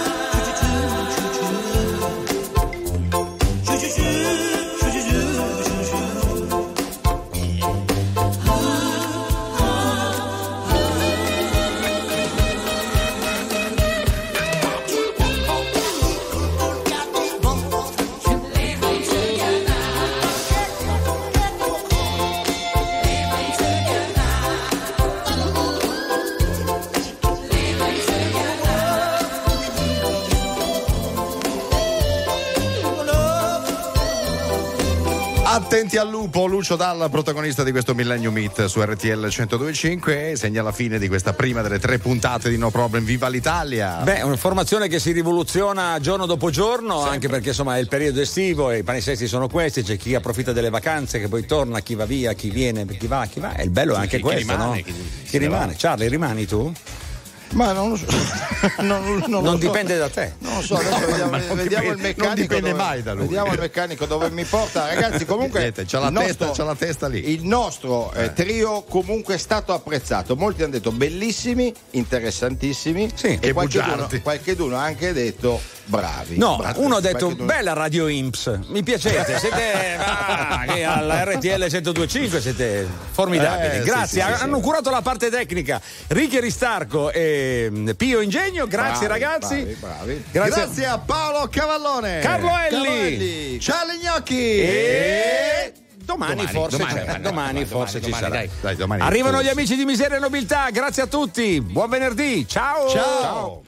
Attenti al lupo, Lucio Dalla, protagonista di questo Millennium Hit su R T L centodue e cinque, segna la fine di questa prima delle tre puntate di No Problem. Viva l'Italia! Beh, un'informazione che si rivoluziona giorno dopo giorno, sempre. Anche perché insomma è il periodo estivo e i palinsesti sono questi, c'è chi approfitta delle vacanze che poi torna, chi va via, chi viene, chi va, chi va. E il bello è anche chi, questo, chi rimane, no? Chi, Chi, chi rimane? Charlie, rimani tu? Ma non lo so. non, non, non lo dipende so. da te. Non lo so, adesso vediamo, vediamo il meccanico. Non dipende dove, mai da lui. Vediamo il meccanico dove mi porta. Ragazzi, comunque Vedete, c'ha la, il testa, nostro, c'ha la testa lì. Il nostro eh, trio comunque è stato apprezzato. Molti hanno detto bellissimi, interessantissimi. Sì, e e qualcheduno, qualcheduno ha anche detto bravi. No, bravi. uno ha detto Qualcheduno... bella Radio Imps, mi piacete, siete ah, che alla R T L centodue e cinque siete formidabili. Eh, grazie, sì, sì, sì, hanno sì. curato la parte tecnica Ricky Aristarco e Pio Ingegno, grazie Bravi, ragazzi. bravi, bravi. Grazie. Grazie a Paolo Cavallone, Carlo Elli, Carlo Elli. Charlie Gnocchi e domani, Domani, forse domani, c'è, domani, domani, domani, forse domani, ci sarà. dai, dai, domani Arrivano forse. gli amici di Miseria e Nobiltà, grazie a tutti, buon venerdì, ciao. Ciao.